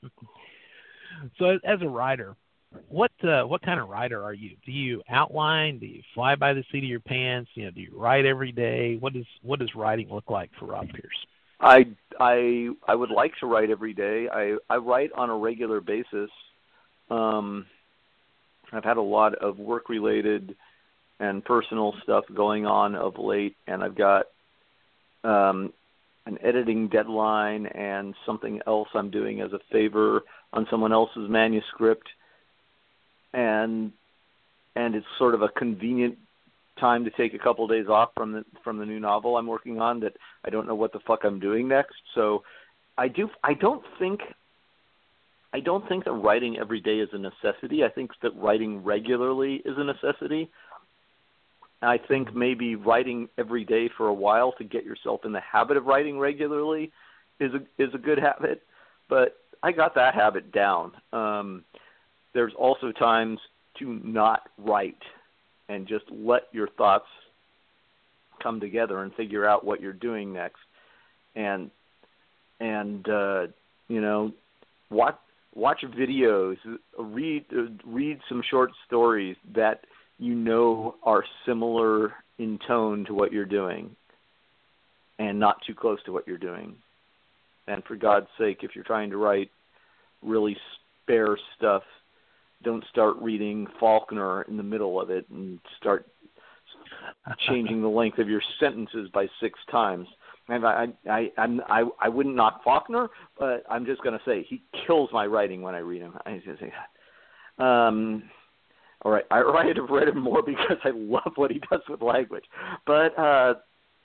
So as a writer, what uh, what kind of writer are you? Do you outline? Do you fly by the seat of your pants? You know, do you write every day? What does what does writing look like for Rob Pierce? I I I would like to write every day. I, I write on a regular basis. Um, I've had a lot of work related and personal stuff going on of late, and I've got um, an editing deadline and something else I'm doing as a favor on someone else's manuscript. And and it's sort of a convenient time to take a couple of days off from the from the new novel I'm working on that I don't know what the fuck I'm doing next. So I do I don't think I don't think that writing every day is a necessity. I think that writing regularly is a necessity. I think maybe writing every day for a while to get yourself in the habit of writing regularly is a is a good habit. But I got that habit down. Um, There's also times to not write and just let your thoughts come together and figure out what you're doing next. And, and uh, you know, watch, watch videos, read, read some short stories that you know are similar in tone to what you're doing and not too close to what you're doing. And for God's sake, if you're trying to write really spare stuff, don't start reading Faulkner in the middle of it and start changing the length of your sentences by six times. And I, I, I'm, I, I wouldn't knock Faulkner, but I'm just going to say he kills my writing when I read him. I just say, um, all right, I might have read him more because I love what he does with language, but uh,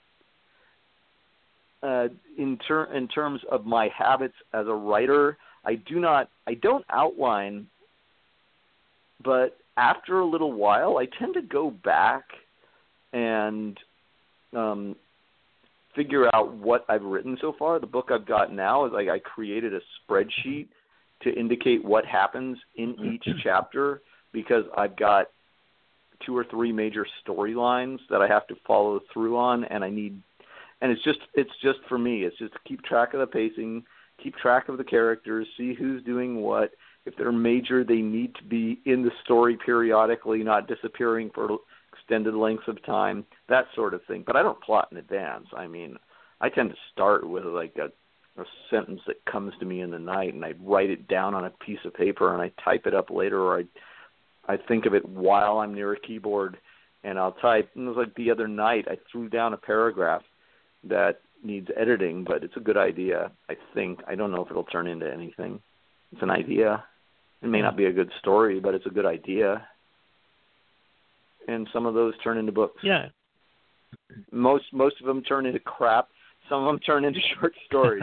uh, in ter- in terms of my habits as a writer, I do not, I don't outline. But after a little while, I tend to go back and um, figure out what I've written so far. The book I've got now is like I created a spreadsheet to indicate what happens in each chapter because I've got two or three major storylines that I have to follow through on, and I need, and it's just it's just for me. It's just to keep track of the pacing, keep track of the characters, see who's doing what. If they're major, they need to be in the story periodically, not disappearing for extended lengths of time, that sort of thing. But I don't plot in advance. I mean, I tend to start with like a, a sentence that comes to me in the night, and I write it down on a piece of paper, and I type it up later, or I, I think of it while I'm near a keyboard, and I'll type. And it was like the other night, I threw down a paragraph that needs editing, but it's a good idea, I think. I don't know if it'll turn into anything. It's an idea. It may not be a good story, but it's a good idea. And some of those turn into books. Yeah. Most most of them turn into crap. Some of them turn into short stories.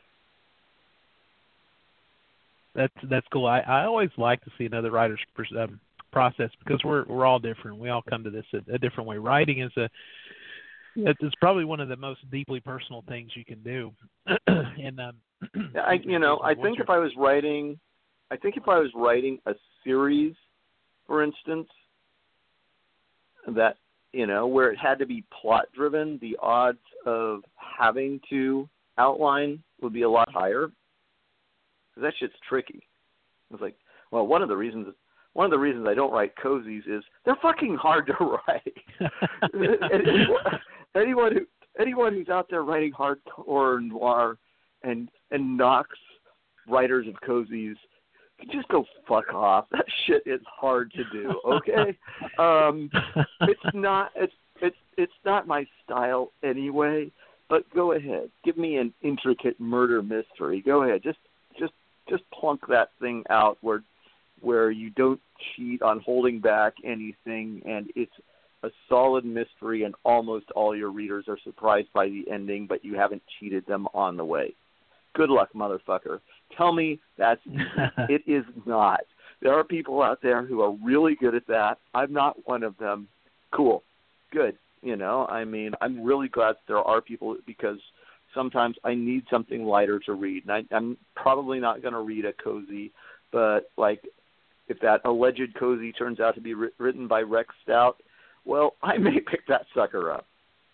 That's that's cool. I, I always like to see another writer's um, process because we're we're all different. We all come to this a, a different way. Writing is a it's probably one of the most deeply personal things you can do. and um, I you know I think if I was writing. I think if I was writing a series, for instance, that, you know, where it had to be plot-driven, the odds of having to outline would be a lot higher. Because that shit's tricky. It's like, well, one of the reasons one of the reasons I don't write cozies is they're fucking hard to write. anyone who anyone who's out there writing hardcore noir and and knocks writers of cozies, just go fuck off. That shit is hard to do. Okay, um, it's not. It's it's it's not my style anyway. But go ahead, give me an intricate murder mystery. Go ahead, just just just plunk that thing out where where you don't cheat on holding back anything, and it's a solid mystery and almost all your readers are surprised by the ending, but you haven't cheated them on the way. Good luck, motherfucker. Tell me that's easy. It is not. There are people out there who are really good at that. I'm not one of them. Cool. Good. You know, I mean, I'm really glad there are people because sometimes I need something lighter to read. And I, I'm probably not going to read a cozy, but like if that alleged cozy turns out to be ri- written by Rex Stout, well, I may pick that sucker up.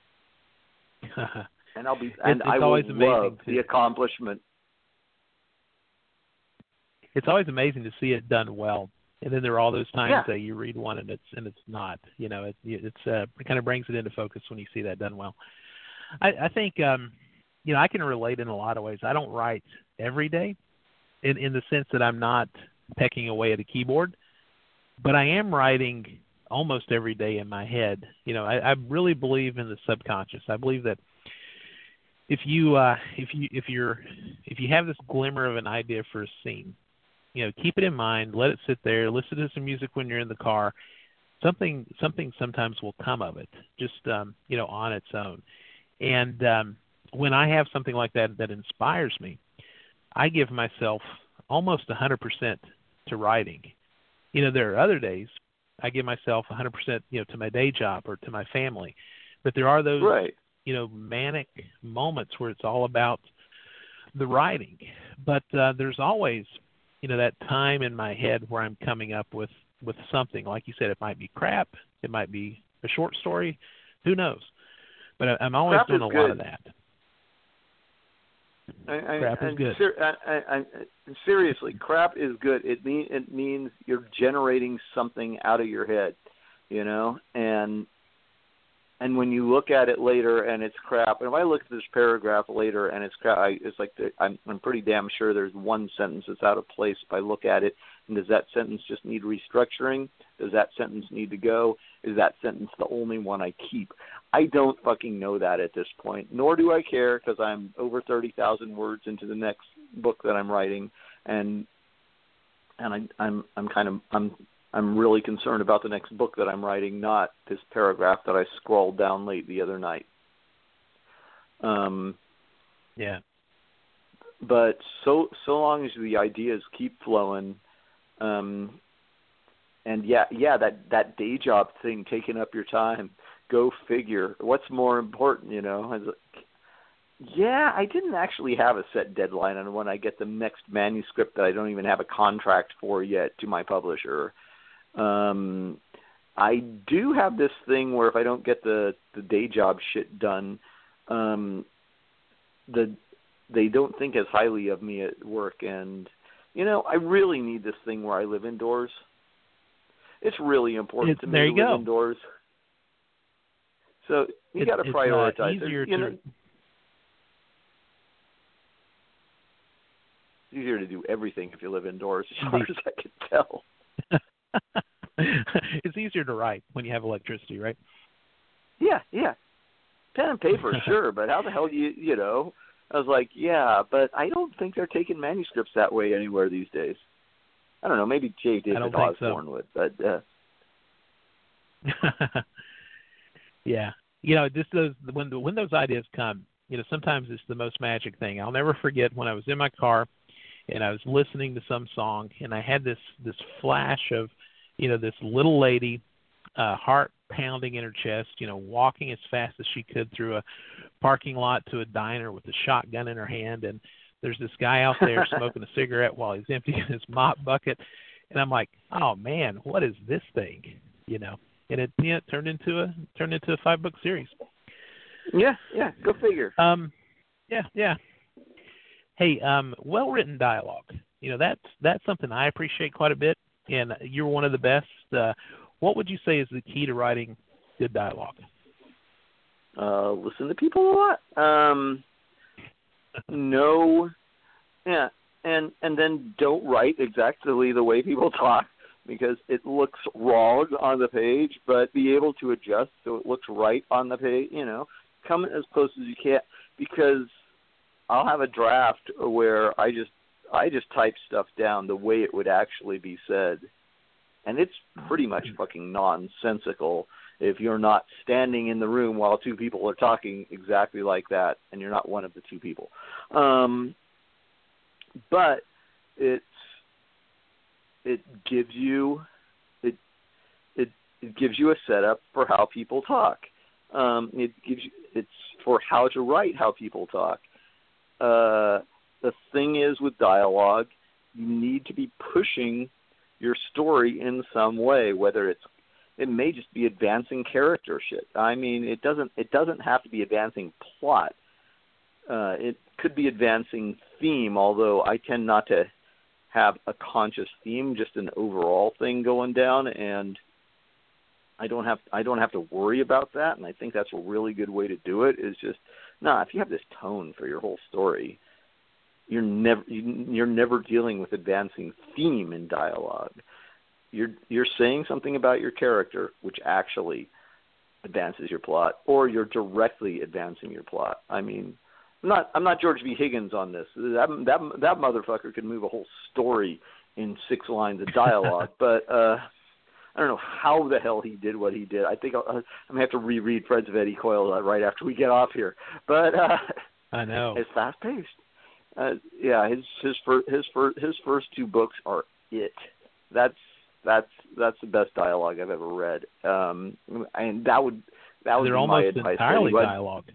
And I'll be and it's, it's I will always amazing love to, the accomplishment. It's always amazing to see it done well. And then there are all those times Yeah. that you read one and it's and it's not. You know, it it's uh, it kind of brings it into focus when you see that done well. I, I think um, you know I can relate in a lot of ways. I don't write every day, in in the sense that I'm not pecking away at a keyboard, but I am writing almost every day in my head. You know, I, I really believe in the subconscious. I believe that if you uh, if you if you're if you have this glimmer of an idea for a scene, you know, keep it in mind, let it sit there, listen to some music when you're in the car. Something something sometimes will come of it, just um, you know, on its own. And um, when I have something like that that inspires me, I give myself almost one hundred percent to writing. You know, there are other days I give myself one hundred percent, you know, to my day job or to my family. But there are those, Right. you know, manic moments where it's all about the writing. But uh, there's always, you know, that time in my head where I'm coming up with, with something. Like you said, it might be crap. It might be a short story. Who knows? But I, I'm always Crap doing a is lot good. of that. I, I, Crap is and good. Ser- I, I, I, seriously, crap is good. It mean it means you're generating something out of your head, you know, and and when you look at it later and it's crap. And if I look at this paragraph later and it's crap, I, it's like the, I'm I'm pretty damn sure there's one sentence that's out of place if I look at it. And does that sentence just need restructuring? Does that sentence need to go? Is that sentence the only one I keep? I don't fucking know that at this point, nor do I care because I'm over thirty thousand words into the next book that I'm writing, and and I, I'm I'm kind of I'm I'm really concerned about the next book that I'm writing, not this paragraph that I scrolled down late the other night. Um, Yeah. But so so long as the ideas keep flowing. Um, and yeah, yeah, that, that day job thing taking up your time, go figure. What's more important, you know? I was like, yeah, I didn't actually have a set deadline on when I get the next manuscript that I don't even have a contract for yet to my publisher. Um, I do have this thing where if I don't get the, the day job shit done, um, the they don't think as highly of me at work, and you know, I really need this thing where I live indoors. It's really important It's, to me there to you live go. indoors. So you It's, got to it's, prioritize. Uh, There's- easier you know, to it's easier to do everything if you live indoors, as far as I can tell. it's easier to write when you have electricity, right? Yeah, yeah. Pen and paper, sure, but how the hell do you, you know? I was like, yeah, but I don't think they're taking manuscripts that way anywhere these days. I don't know, maybe J. I don't David think so. Osborne would, but uh, yeah, you know, just those when the, when those ideas come, you know, sometimes it's the most magic thing. I'll never forget when I was in my car and I was listening to some song, and I had this this flash of, you know, this little lady, uh, heart pounding in her chest, you know, walking as fast as she could through a parking lot to a diner with a shotgun in her hand, and there's this guy out there smoking a cigarette while he's emptying his mop bucket, and I'm like, oh man, what is this thing, you know? And it, you know, it turned into a turned into a five book series. yeah, yeah, go figure. Um, yeah, yeah. Hey, um, well written dialogue. You know, that's that's something I appreciate quite a bit, and you're one of the best. Uh, what would you say is the key to writing good dialogue? Uh, listen to people a lot. Um, no, yeah, and and then don't write exactly the way people talk because it looks wrong on the page. But be able to adjust so it looks right on the page. You know, come as close as you can because I'll have a draft where I just I just type stuff down the way it would actually be said, and it's pretty much fucking nonsensical. if you're not standing in the room while two people are talking exactly like that, and you're not one of the two people. Um, but it's it gives you it it it gives you a setup for how people talk. Um, it gives you it's for how to write how people talk. Uh, the thing is with dialogue, you need to be pushing your story in some way, whether it's it may just be advancing character shit. I mean, it doesn't it doesn't have to be advancing plot. Uh, it could be advancing theme, although I tend not to have a conscious theme, just an overall thing going down, and I don't have I don't have to worry about that. And I think that's a really good way to do it. Is just nah. If you have this tone for your whole story, you're never you're never dealing with advancing theme in dialogue. You're you're saying something about your character, which actually advances your plot, or you're directly advancing your plot. I mean, I'm not I'm not George V. Higgins on this. That that that motherfucker could move a whole story in six lines of dialogue, but uh, I don't know how the hell he did what he did. I think I'll, I'm gonna have to reread Friends of Eddie Coyle right after we get off here. But uh, I know it's fast paced. Uh, yeah, his his first his first his first two books are it. That's That's that's the best dialogue I've ever read, um, and that would that would They're be almost my advice. entirely anyway. dialogue.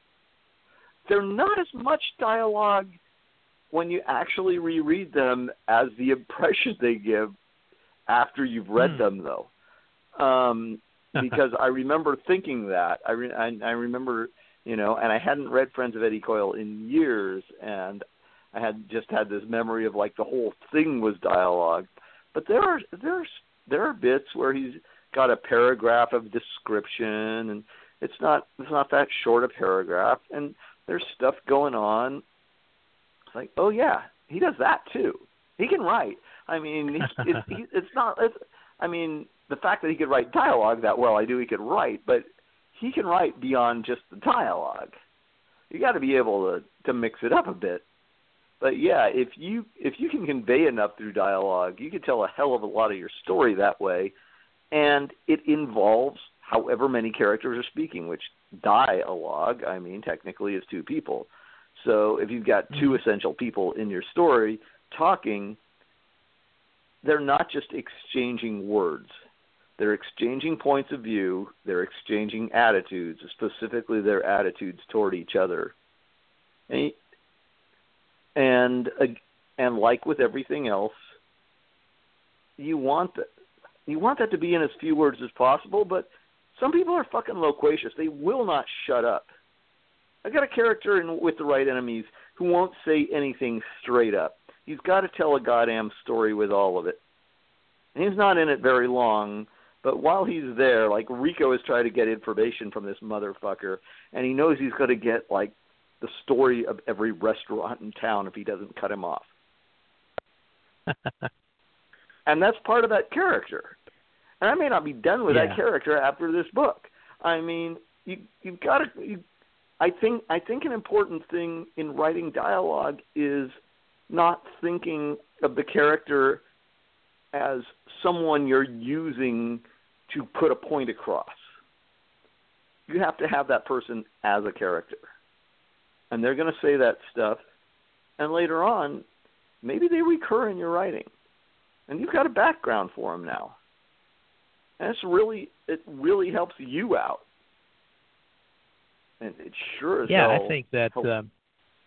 They're not as much dialogue when you actually reread them as the impression they give after you've read hmm. them, though. Um, because I remember thinking that I, re- I I remember you know, and I hadn't read Friends of Eddie Coyle in years, and I had just had this memory of like the whole thing was dialogue. But there are there's there are bits where he's got a paragraph of description, and it's not it's not that short a paragraph, and there's stuff going on. It's like, oh yeah, he does that too. He can write. I mean, he, it, he, it's not. It's, I mean, the fact that he could write dialogue that well, I knew he could write, but he can write beyond just the dialogue. You got to be able to to mix it up a bit. But yeah, if you if you can convey enough through dialogue, you can tell a hell of a lot of your story that way, and it involves however many characters are speaking, which dialogue, I mean, technically is two people. So if you've got two essential people in your story talking, they're not just exchanging words. They're exchanging points of view. They're exchanging attitudes, specifically their attitudes toward each other. And And and like with everything else, you want that you want that to be in as few words as possible. But some people are fucking loquacious; they will not shut up. I got a character in With the Right Enemies who won't say anything straight up. He's got to tell a goddamn story with all of it. And he's not in it very long, but while he's there, like Rico is trying to get information from this motherfucker, and he knows he's going to get like the story of every restaurant in town if he doesn't cut him off. And that's part of that character. And I may not be done with yeah. that character after this book. I mean, you, you've got to, you, I think, I think an important thing in writing dialogue is not thinking of the character as someone you're using to put a point across. You have to have that person as a character. And they're going to say that stuff, and later on, maybe they recur in your writing, and you've got a background for them now. And it's really, it really helps you out, and it sure as yeah, hell. I think that. Helps. Um,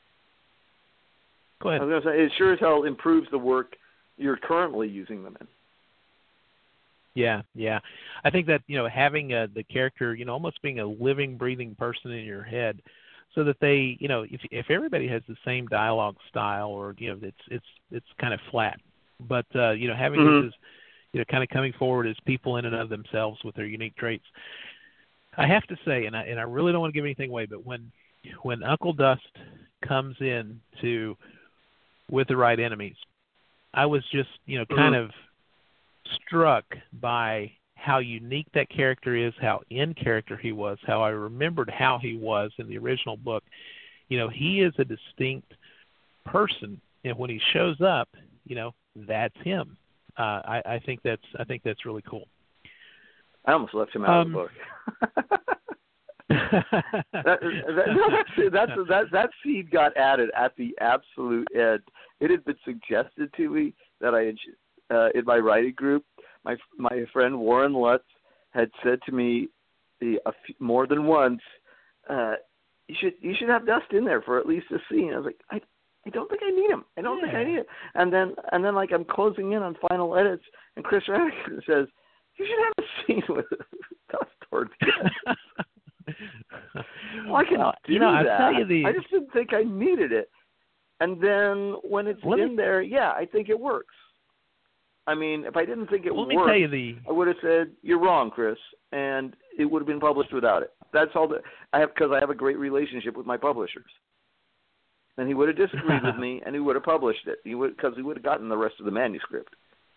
go ahead. I was going to say it sure as hell improves the work you're currently using them in. Yeah, yeah, I think that you know having a, the character, you know, almost being a living, breathing person in your head. So that they, you know, if if everybody has the same dialogue style, or you know, it's it's it's kind of flat. But uh, you know, having mm-hmm. this, as, you know, kind of coming forward as people in and of themselves with their unique traits. I have to say, and I and I really don't want to give anything away, but when when Uncle Dust comes in to With the Right Enemies, I was just you know kind mm-hmm. of struck by how unique that character is, how in character he was, how I remembered how he was in the original book. You know, he is a distinct person, and when he shows up, you know, that's him. Uh, I, I think that's I think that's really cool. I almost left him out um, of the book. that, that, no, that's, that's, that, that seed got added at the absolute end. It had been suggested to me that I had, uh, in my writing group, my my friend Warren Lutz had said to me the, a few, more than once, uh, you should you should have Dust in there for at least a scene. I was like, I I don't think I need him. I don't yeah. think I need it. And then and then like I'm closing in on final edits, and Chris Raddick says, you should have a scene with Dust towards the end. Well, I can well, do you know, that. I tell you the. I just didn't think I needed it. And then when it's Let in me, there, yeah, I think it works. I mean, if I didn't think it let worked, me tell you the. I would have said, you're wrong, Chris, and it would have been published without it. That's all that I have, because I have a great relationship with my publishers. And he would have disagreed with me, and he would have published it. He would, because he would have gotten the rest of the manuscript.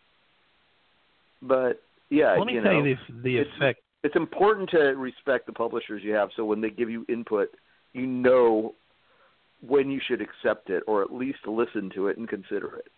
But yeah, let me you tell know, you the, the it's, effect. It's important to respect the publishers you have, so when they give you input, you know when you should accept it, or at least listen to it and consider it.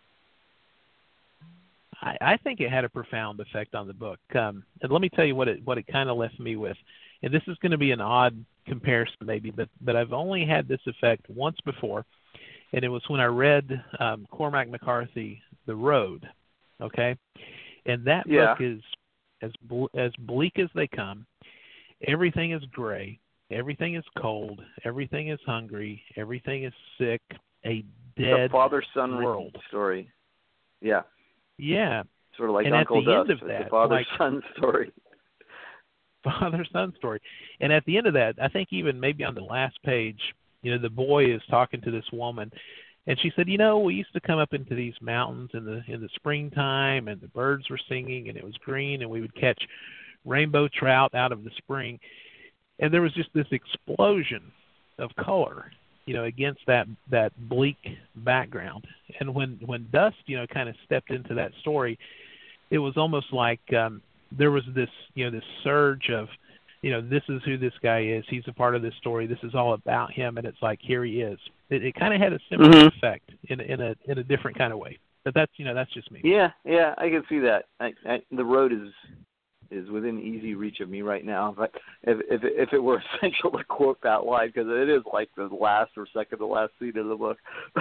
I, I think it had a profound effect on the book. Um, and let me tell you what it what it kind of left me with. And this is going to be an odd comparison maybe, but, but I've only had this effect once before, and it was when I read um, Cormac McCarthy, The Road, okay? And that yeah. book is as ble- as bleak as they come. Everything is gray. Everything is cold. Everything is hungry. Everything is sick. A dead the father-son world story. Yeah. Yeah. Sort of like and Uncle at the Dust. end of that, the father-son like, story. Father-son story. And at the end of that, I think even maybe on the last page, you know, the boy is talking to this woman, and she said, you know, we used to come up into these mountains in the in the springtime, and the birds were singing, and it was green, and we would catch rainbow trout out of the spring. And there was just this explosion of color, you know, against that, that bleak background. And when, when Dust, you know, kind of stepped into that story, it was almost like um, there was this, you know, this surge of, you know, this is who this guy is. He's a part of this story. This is all about him. And it's like, here he is. It, it kind of had a similar mm-hmm. effect in, in a in a different kind of way. But that's, you know, that's just me. Yeah, yeah, I can see that. I, I, the road is is within easy reach of me right now. But if if, if it were essential to quote that line, because it is like the last or second to last scene of the book.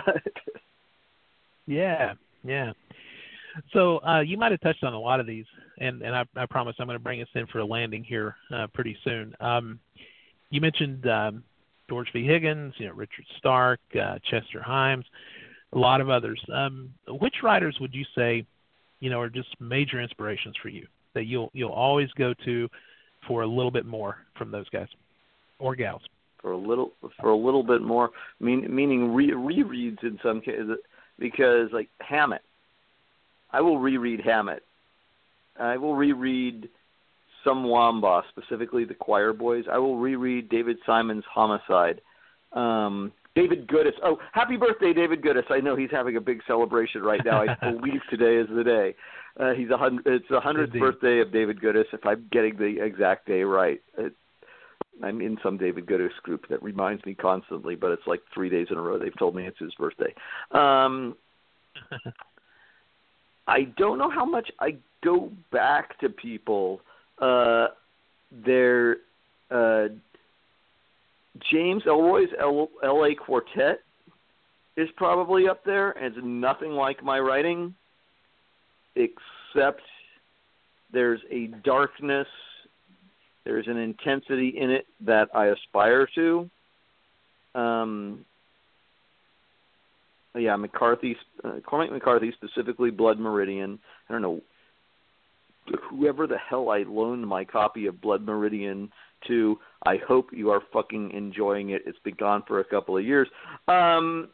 yeah, yeah. So uh, you might have touched on a lot of these, and, and I, I promise I'm going to bring us in for a landing here uh, pretty soon. Um, you mentioned um, George V. Higgins, you know, Richard Stark, uh, Chester Himes, a lot of others. Um, which writers would you say, you know, are just major inspirations for you that you'll you'll always go to for a little bit more from those guys or gals? For a little, for a little bit more, mean, meaning re, rereads in some cases, because like Hammett. I will reread Hammett. I will reread some Wambaugh, specifically the Choir Boys. I will reread David Simon's Homicide. Um, David Goodis. Oh, happy birthday, David Goodis. I know he's having a big celebration right now. I believe today is the day. Uh, he's a hundred, it's the hundredth birthday of David Goodis, if I'm getting the exact day right. It, I'm in some David Goodis group that reminds me constantly, but it's like three days in a row they've told me it's his birthday. Um I don't know how much I go back to people. Uh, their uh, James Ellroy's L- L.A. Quartet is probably up there, and it's nothing like my writing, except there's a darkness, there's an intensity in it that I aspire to. Um, Yeah, McCarthy, uh, Cormac McCarthy, specifically Blood Meridian. I don't know, whoever the hell I loaned my copy of Blood Meridian to, I hope you are fucking enjoying it. It's been gone for a couple of years. Um,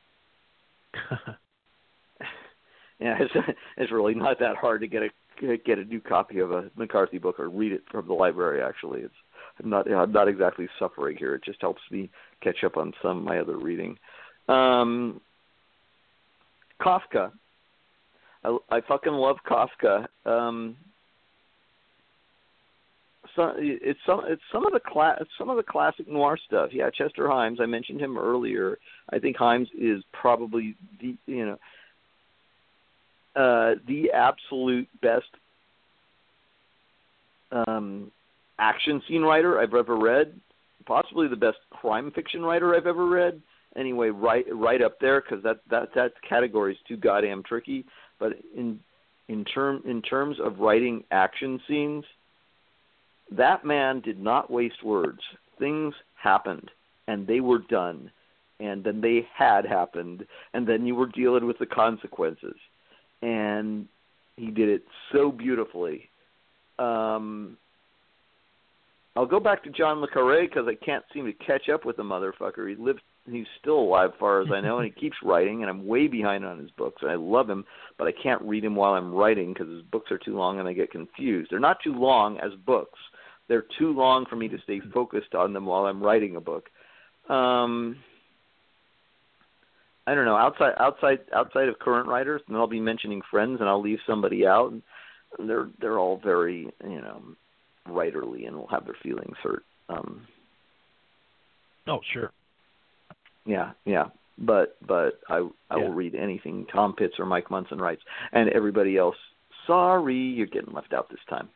yeah, it's, it's really not that hard to get a get a new copy of a McCarthy book or read it from the library. Actually, it's I'm not I'm not exactly suffering here. It just helps me catch up on some of my other reading. Um, Kafka. I, I fucking love Kafka. Um, so it's some it's some of the cla- some of the classic noir stuff. Yeah, Chester Himes. I mentioned him earlier. I think Himes is probably the you know uh, the absolute best um, action scene writer I've ever read, possibly the best crime fiction writer I've ever read. Anyway, right right up there, because that, that that category is too goddamn tricky. But in in term in terms of writing action scenes, that man did not waste words. Things happened, and they were done, and then they had happened, and then you were dealing with the consequences. And he did it so beautifully. Um, I'll go back to John le Carré because I can't seem to catch up with the motherfucker. He lives, he's still alive, as far as I know, and he keeps writing. And I'm way behind on his books. And I love him, but I can't read him while I'm writing because his books are too long, and I get confused. They're not too long as books. They're too long for me to stay focused on them while I'm writing a book. Um, I don't know. Outside, outside, outside of current writers, and I'll be mentioning friends, and I'll leave somebody out. And they're they're all very, you know, writerly, and will have their feelings hurt. Um, oh, sure. Yeah, yeah. But but I I yeah. will read anything Tom Pitts or Mike Munson writes, and everybody else. Sorry, you're getting left out this time.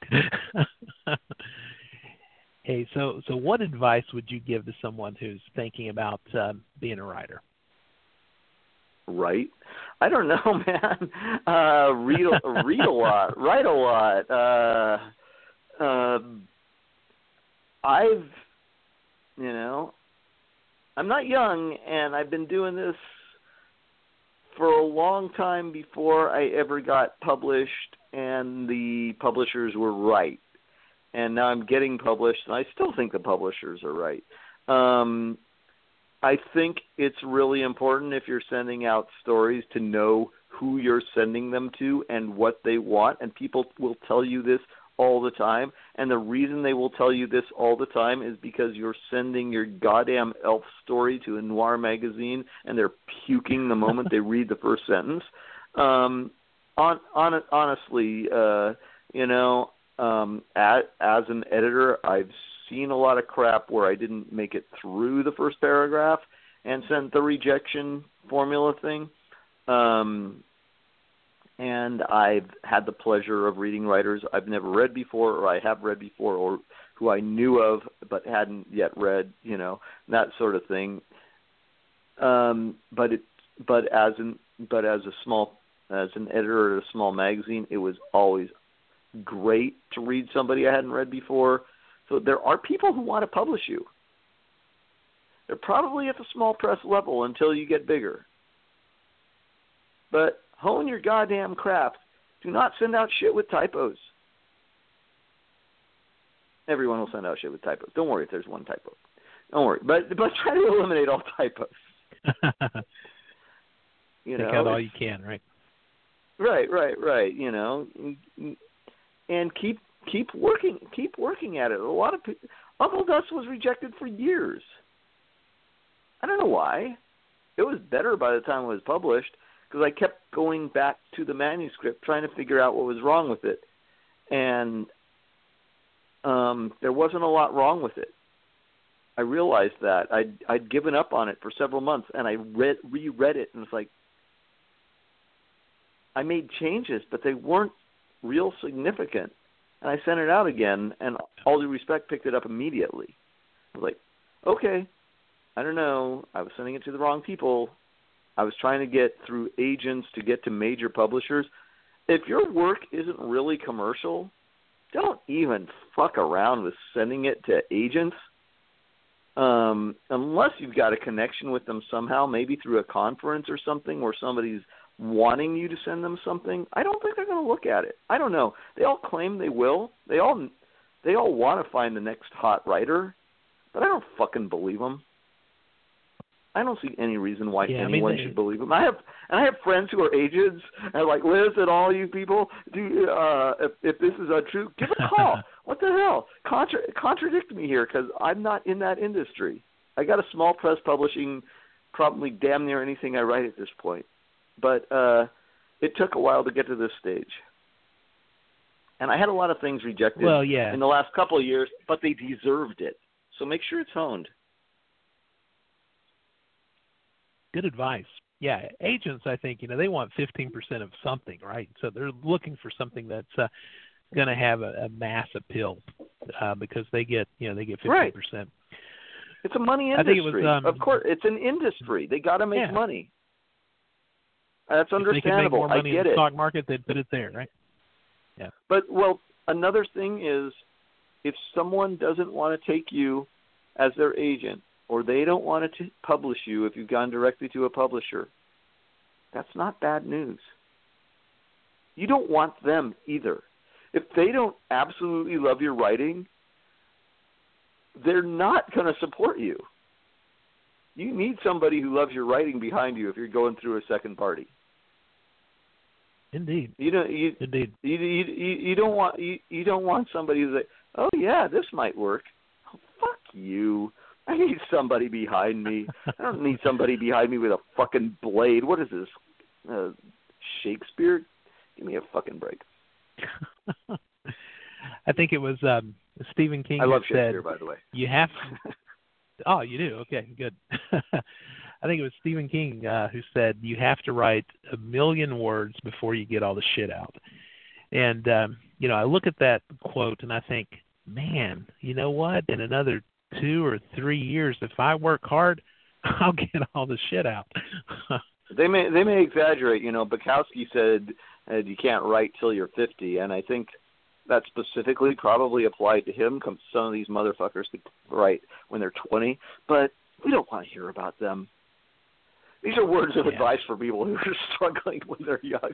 Hey, so so what advice would you give to someone who's thinking about uh, being a writer? Right? I don't know, man. Uh, read a, read a lot, write a lot. Uh, uh, I've, you know, I'm not young, and I've been doing this for a long time before I ever got published, and the publishers were right. And now I'm getting published, and I still think the publishers are right. Um, I think it's really important if you're sending out stories to know who you're sending them to and what they want, and people will tell you this all the time. And the reason they will tell you this all the time is because you're sending your goddamn elf story to a noir magazine, and they're puking the moment they read the first sentence. Um, on, on, honestly, uh, you know, um, as, as an editor, I've seen a lot of crap where I didn't make it through the first paragraph and sent the rejection formula thing. Um, and I've had the pleasure of reading writers I've never read before, or I have read before, or who I knew of but hadn't yet read, you know, that sort of thing. Um, but it, but as an, but as a small, as an editor at a small magazine, it was always great to read somebody I hadn't read before. So there are people who want to publish you. They're probably at the small press level until you get bigger. But hone your goddamn craft. Do not send out shit with typos. Everyone will send out shit with typos. Don't worry if there's one typo. Don't worry. But but try to eliminate all typos. you Take know, out all you can, right? Right, right, right. You know, and keep keep working keep working at it. A lot of people, Uncle Dust was rejected for years. I don't know why. It was better by the time it was published because I kept going back to the manuscript trying to figure out what was wrong with it, and um, there wasn't a lot wrong with it. I realized that I'd I'd given up on it for several months, and I read reread it, and it's like I made changes, but they weren't real significant. And I sent it out again, and All Due Respect picked it up immediately. I was like, okay, I don't know. I was sending it to the wrong people. I was trying to get through agents to get to major publishers. If your work isn't really commercial, don't even fuck around with sending it to agents. Um, unless you've got a connection with them somehow, maybe through a conference or something where somebody's wanting you to send them something, I don't think they're going to look at it. I don't know. They all claim they will. They all they all want to find the next hot writer, but I don't fucking believe them. I don't see any reason why yeah, anyone I mean, they, should believe them. I have and I have friends who are agents, and like Liz and all you people. Do uh, if, if this is untrue, give a call. What the hell? Contra- contradict me here because I'm not in that industry. I got a small press publishing probably damn near anything I write at this point. But uh, it took a while to get to this stage. And I had a lot of things rejected well, yeah. in the last couple of years, but they deserved it. So make sure it's honed. Good advice. Yeah, agents, I think, you know, they want fifteen percent of something, right? So they're looking for something that's uh, going to have a, a mass appeal uh, because they get, you know, they get fifty right. percent. It's a money industry. I think it was, um, of course, it's an industry. They got to make yeah. money. That's understandable. If they could make more money I get in the it. stock market, they'd put it there, right? Yeah. But, well, another thing is if someone doesn't want to take you as their agent or they don't want to publish you if you've gone directly to a publisher, that's not bad news. You don't want them either. If they don't absolutely love your writing, they're not going to support you. You need somebody who loves your writing behind you if you're going through a second party. Indeed. You don't. You, Indeed. You, you, you, you don't want. You, you don't want somebody who's like, oh yeah, this might work. Oh, fuck you. I need somebody behind me. I don't need somebody behind me with a fucking blade. What is this? Uh, Shakespeare? Give me a fucking break. I think it was um, Stephen King. I love who said, Shakespeare, by the way. You have. Oh, you do? Okay, good. I think it was Stephen King uh, who said you have to write a million words before you get all the shit out. And, um, you know, I look at that quote and I think, man, you know what? In another two or three years, if I work hard, I'll get all the shit out. They may they may exaggerate. You know, Bukowski said uh, you can't write till you're fifty, and I think that specifically probably applied to him. Some of these motherfuckers could write when they're twenty, but we don't want to hear about them. These are words of yeah. advice for people who are struggling when they're young.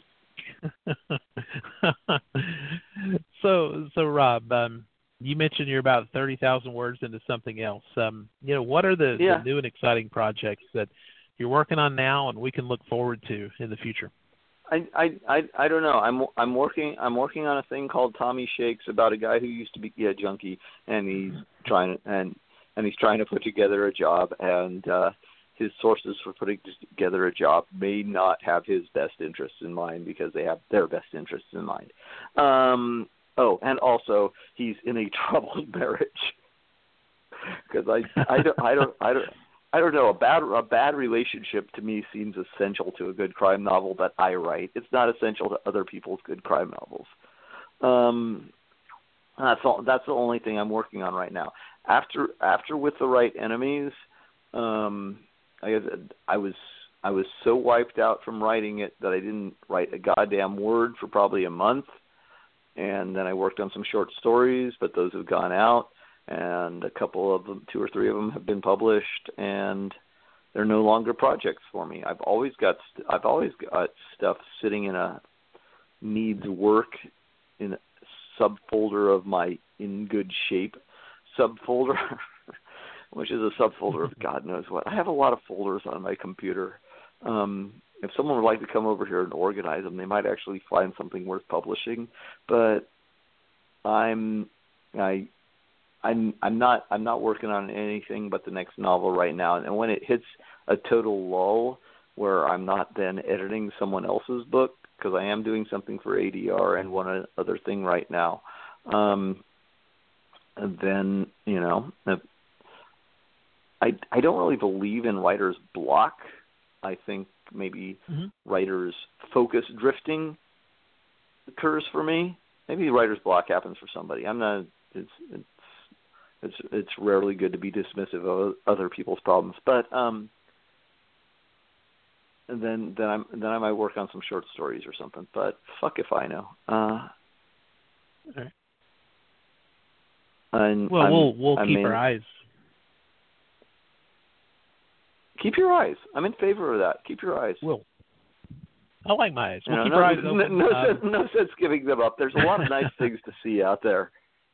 so, so Rob, um, you mentioned you're about thirty thousand words into something else. Um, you know, what are the, yeah. the new and exciting projects that you're working on now and we can look forward to in the future? I, I, I, I don't know. I'm I'm working I'm working on a thing called Tommy Shakes about a guy who used to be a junkie and he's trying to, and and he's trying to put together a job, and uh, his sources for putting together a job may not have his best interests in mind because they have their best interests in mind. Um, oh, and also he's in a troubled marriage because I I don't I don't I don't. I don't know. A bad a bad relationship to me seems essential to a good crime novel that I write. It's not essential to other people's good crime novels. Um, that's all. That's the only thing I'm working on right now. After after With the Right Enemies, um, I guess I was I was so wiped out from writing it that I didn't write a goddamn word for probably a month, and then I worked on some short stories, but those have gone out. And a couple of them, two or three of them, have been published, and they're no longer projects for me. I've always got, I've always got stuff sitting in a needs work in a subfolder of my in good shape subfolder, which is a subfolder of God knows what. I have a lot of folders on my computer. Um, if someone would like to come over here and organize them, they might actually find something worth publishing. But I'm, I. I'm I'm not I'm not working on anything but the next novel right now. And when it hits a total lull where I'm not then editing someone else's book, because I am doing something for A D R and one other thing right now, um, and then you know, I I don't really believe in writer's block. I think maybe mm-hmm. writer's focus drifting occurs for me. Maybe writer's block happens for somebody. I'm not. It's, it's It's it's rarely good to be dismissive of other people's problems, but um, and then then I'm then I might work on some short stories or something. But fuck if I know. Uh, okay. And well, I'm, we'll we'll I keep mean, our eyes. Keep your eyes. I'm in favor of that. Keep your eyes. We'll. I like my eyes. We'll you keep know, our no, eyes open. No, no, um, sense, no sense giving them up. There's a lot of nice things to see out there.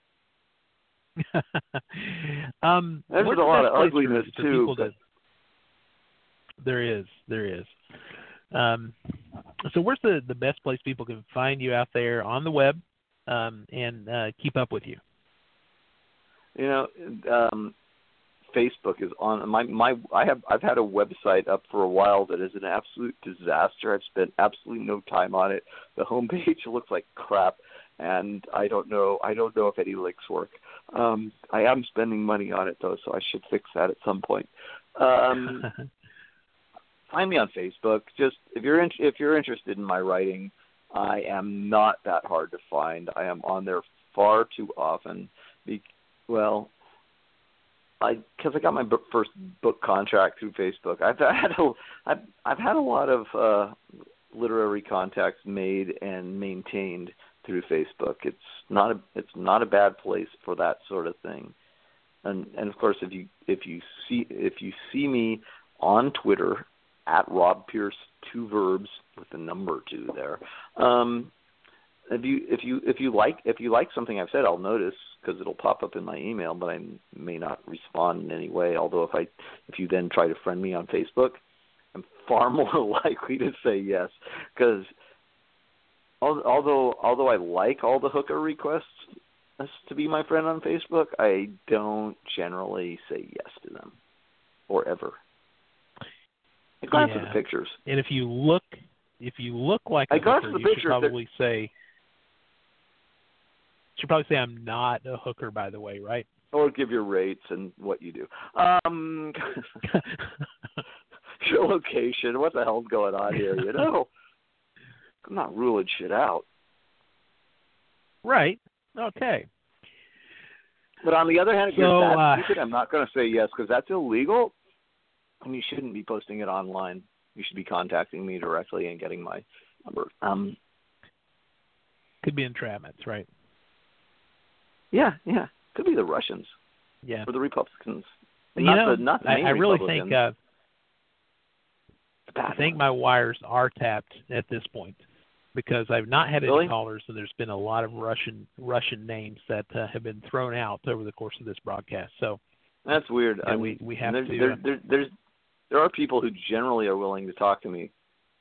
um, There's a the lot of place ugliness for, for too. But... To... There is, there is. Um, so, where's the, the best place people can find you out there on the web um, and uh, keep up with you? You know, um, Facebook is on my my. I have I've had a website up for a while that is an absolute disaster. I've spent absolutely no time on it. The homepage looks like crap. And I don't know. I don't know if any links work. Um, I am spending money on it though, so I should fix that at some point. Um, find me on Facebook. Just if you're in, if you're interested in my writing, I am not that hard to find. I am on there far too often. Be, well, I because I got my book, first book contract through Facebook. I've had a, I've I've had a lot of uh, literary contacts made and maintained through Facebook. It's not a it's not a bad place for that sort of thing. And and of course, if you if you see if you see me on Twitter at Rob Pierce, two verbs with the number two there. Um, if you if you if you like if you like something I've said, I'll notice because it'll pop up in my email, but I may not respond in any way. Although if I if you then try to friend me on Facebook, I'm far more likely to say yes because although although I like all the hooker requests to be my friend on Facebook, I don't generally say yes to them or ever. I glance yeah. at the pictures. And if you look, if you look like a I glance hooker, at the you pictures. should probably say, should probably say I'm not a hooker, by the way, right? Or give your rates and what you do. Um, your location. What the hell's going on here? You know, I'm not ruling shit out. Right. Okay. But on the other hand, if so, you're that uh, stupid, I'm not going to say yes because that's illegal, and you shouldn't be posting it online. You should be contacting me directly and getting my number. Um, could be entrapments, right? Yeah, yeah. Could be the Russians. Yeah. Or the Republicans. You not know, the, not the I, main I really Republicans. think uh, I think one. my wires are tapped at this point. Because I've not had any Really? callers, and there's been a lot of Russian Russian names that uh, have been thrown out over the course of this broadcast. So that's weird. Yeah, I we we have there, to. There, Uh, there, there's there are people who generally are willing to talk to me.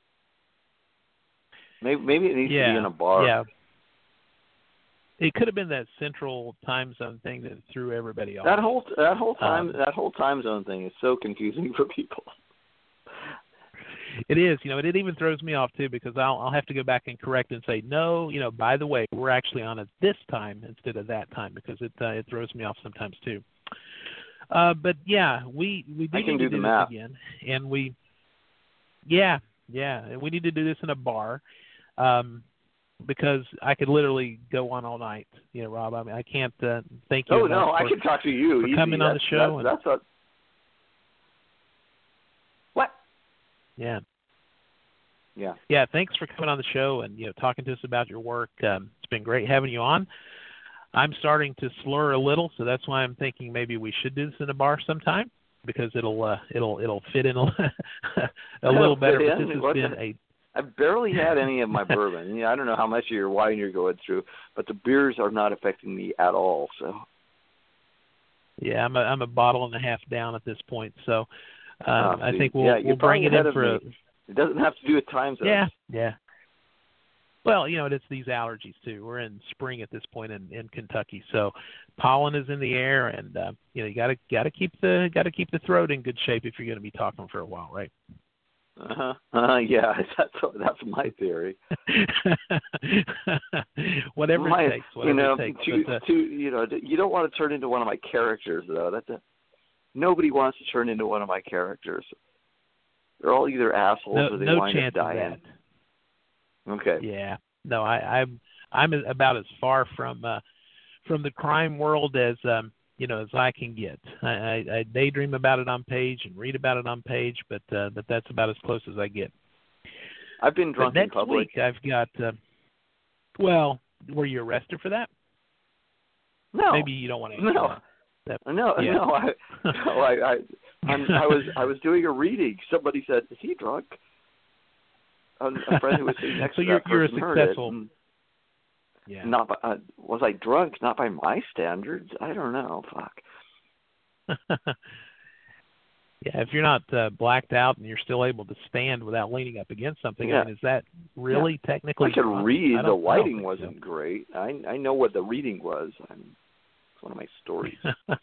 Maybe maybe it needs yeah, to be in a bar. Yeah. It could have been that central time zone thing that threw everybody off. That whole that whole time um, that whole time zone thing is so confusing for people. It is, you know, it even throws me off too because I'll I'll have to go back and correct and say no, you know, by the way, we're actually on at this time instead of that time because it uh, it throws me off sometimes too. Uh, but yeah, we we do I can need do to the do math. this again, and we, yeah, yeah, and we need to do this in a bar, um, because I could literally go on all night, you know, Rob. I mean, I can't uh, thank you. Oh enough no, for, I can talk to you. for easy. coming on that's, the show. That's, and, that's a what? Yeah. Yeah. Yeah, thanks for coming on the show and you know talking to us about your work. Um, it's been great having you on. I'm starting to slur a little, so that's why I'm thinking maybe we should do this in a bar sometime because it'll uh, it'll it'll fit in a, a little better. But this has what been the, a. I've barely had any of my bourbon. Yeah, I don't know how much of your wine you're going through, but the beers are not affecting me at all. So. Yeah, I'm a I'm a bottle and a half down at this point, so um, oh, I think we'll yeah, we'll bring it in for a. It doesn't have to do with time zones. Yeah, yeah. Well, you know, it's these allergies too. We're in spring at this point in, in Kentucky, so pollen is in the air, and uh, you know, you gotta gotta keep the gotta keep the throat in good shape if you're going to be talking for a while, right? Uh huh. Uh, yeah, that's that's my theory. Whatever my, it takes. Whatever you know, it takes. to, but, uh, to you know, you don't want to turn into one of my characters though. That's a, nobody wants to turn into one of my characters. They're all either assholes no, or they no wind chance up of dying. that. Okay. Yeah. No, I, I'm I'm about as far from uh, from the crime world as um, you know as I can get. I, I, I daydream about it on page and read about it on page, but uh, but that's about as close as I get. I've been drunk but in next public. week I've got. Uh, well, were you arrested for that? No. Maybe you don't want to. No. That. No, Yeah. no, I, no, I, I, I'm, I was, I was doing a reading. Somebody said, "Is he drunk?" A, a friend who was sitting next so to you're, that you're a person heard it. successful. And Yeah. not by, uh, was I drunk? Not by my standards. I don't know. Fuck. Yeah, if you're not uh, blacked out and you're still able to stand without leaning up against something, Yeah. I mean, is that really yeah. technically? I could drunk? read. I The don't- I don't lighting think wasn't so. great. I, I know what the reading was. I'm, it's one of my stories.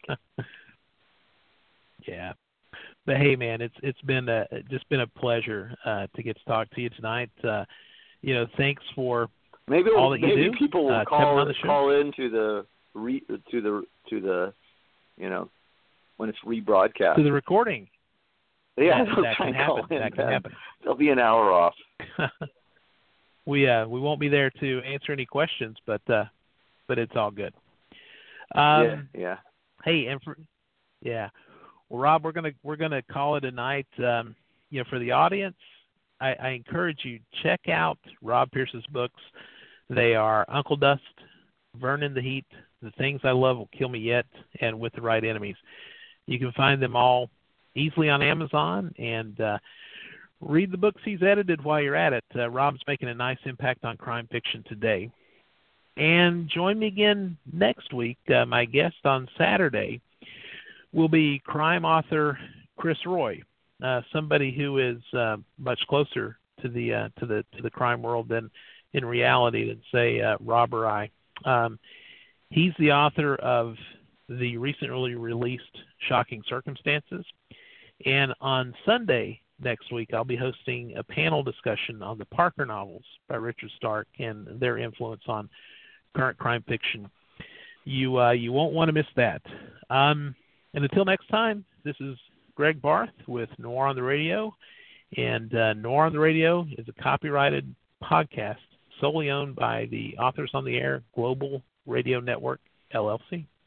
Yeah, but hey, man, it's it's been a just been a pleasure uh, to get to talk to you tonight. Uh, you know, thanks for Maybe all that you maybe do, people will uh, coming call on the show. call into the re, to the to the you know when it's rebroadcast. to the recording. Yeah, that, they'll that try can and call happen. in That can then. happen. They'll be an hour off. we uh, we won't be there to answer any questions, but uh, but it's all good. Um, yeah, yeah. Hey, and for yeah, well, Rob, we're gonna we're gonna call it a night. Um, you know, for the audience, I, I encourage you check out Rob Pierce's books. They are Uncle Dust, Vernon the Heat, The Things I Love Will Kill Me Yet, and With the Right Enemies. You can find them all easily on Amazon, and uh, read the books he's edited while you're at it. Uh, Rob's making a nice impact on crime fiction today. And join me again next week. Uh, my guest on Saturday will be crime author Chris Roy, uh, somebody who is uh, much closer to the uh, to the to the crime world than in reality than say uh, Rob or I. Um, he's the author of the recently released Shocking Circumstances, and on Sunday next week I'll be hosting a panel discussion on the Parker novels by Richard Stark and their influence on current crime fiction. You uh, you won't want to miss that. Um, and until next time, this is Greg Barth with Noir on the Radio, and uh, Noir on the Radio is a copyrighted podcast solely owned by the Authors on the Air Global Radio Network, L L C.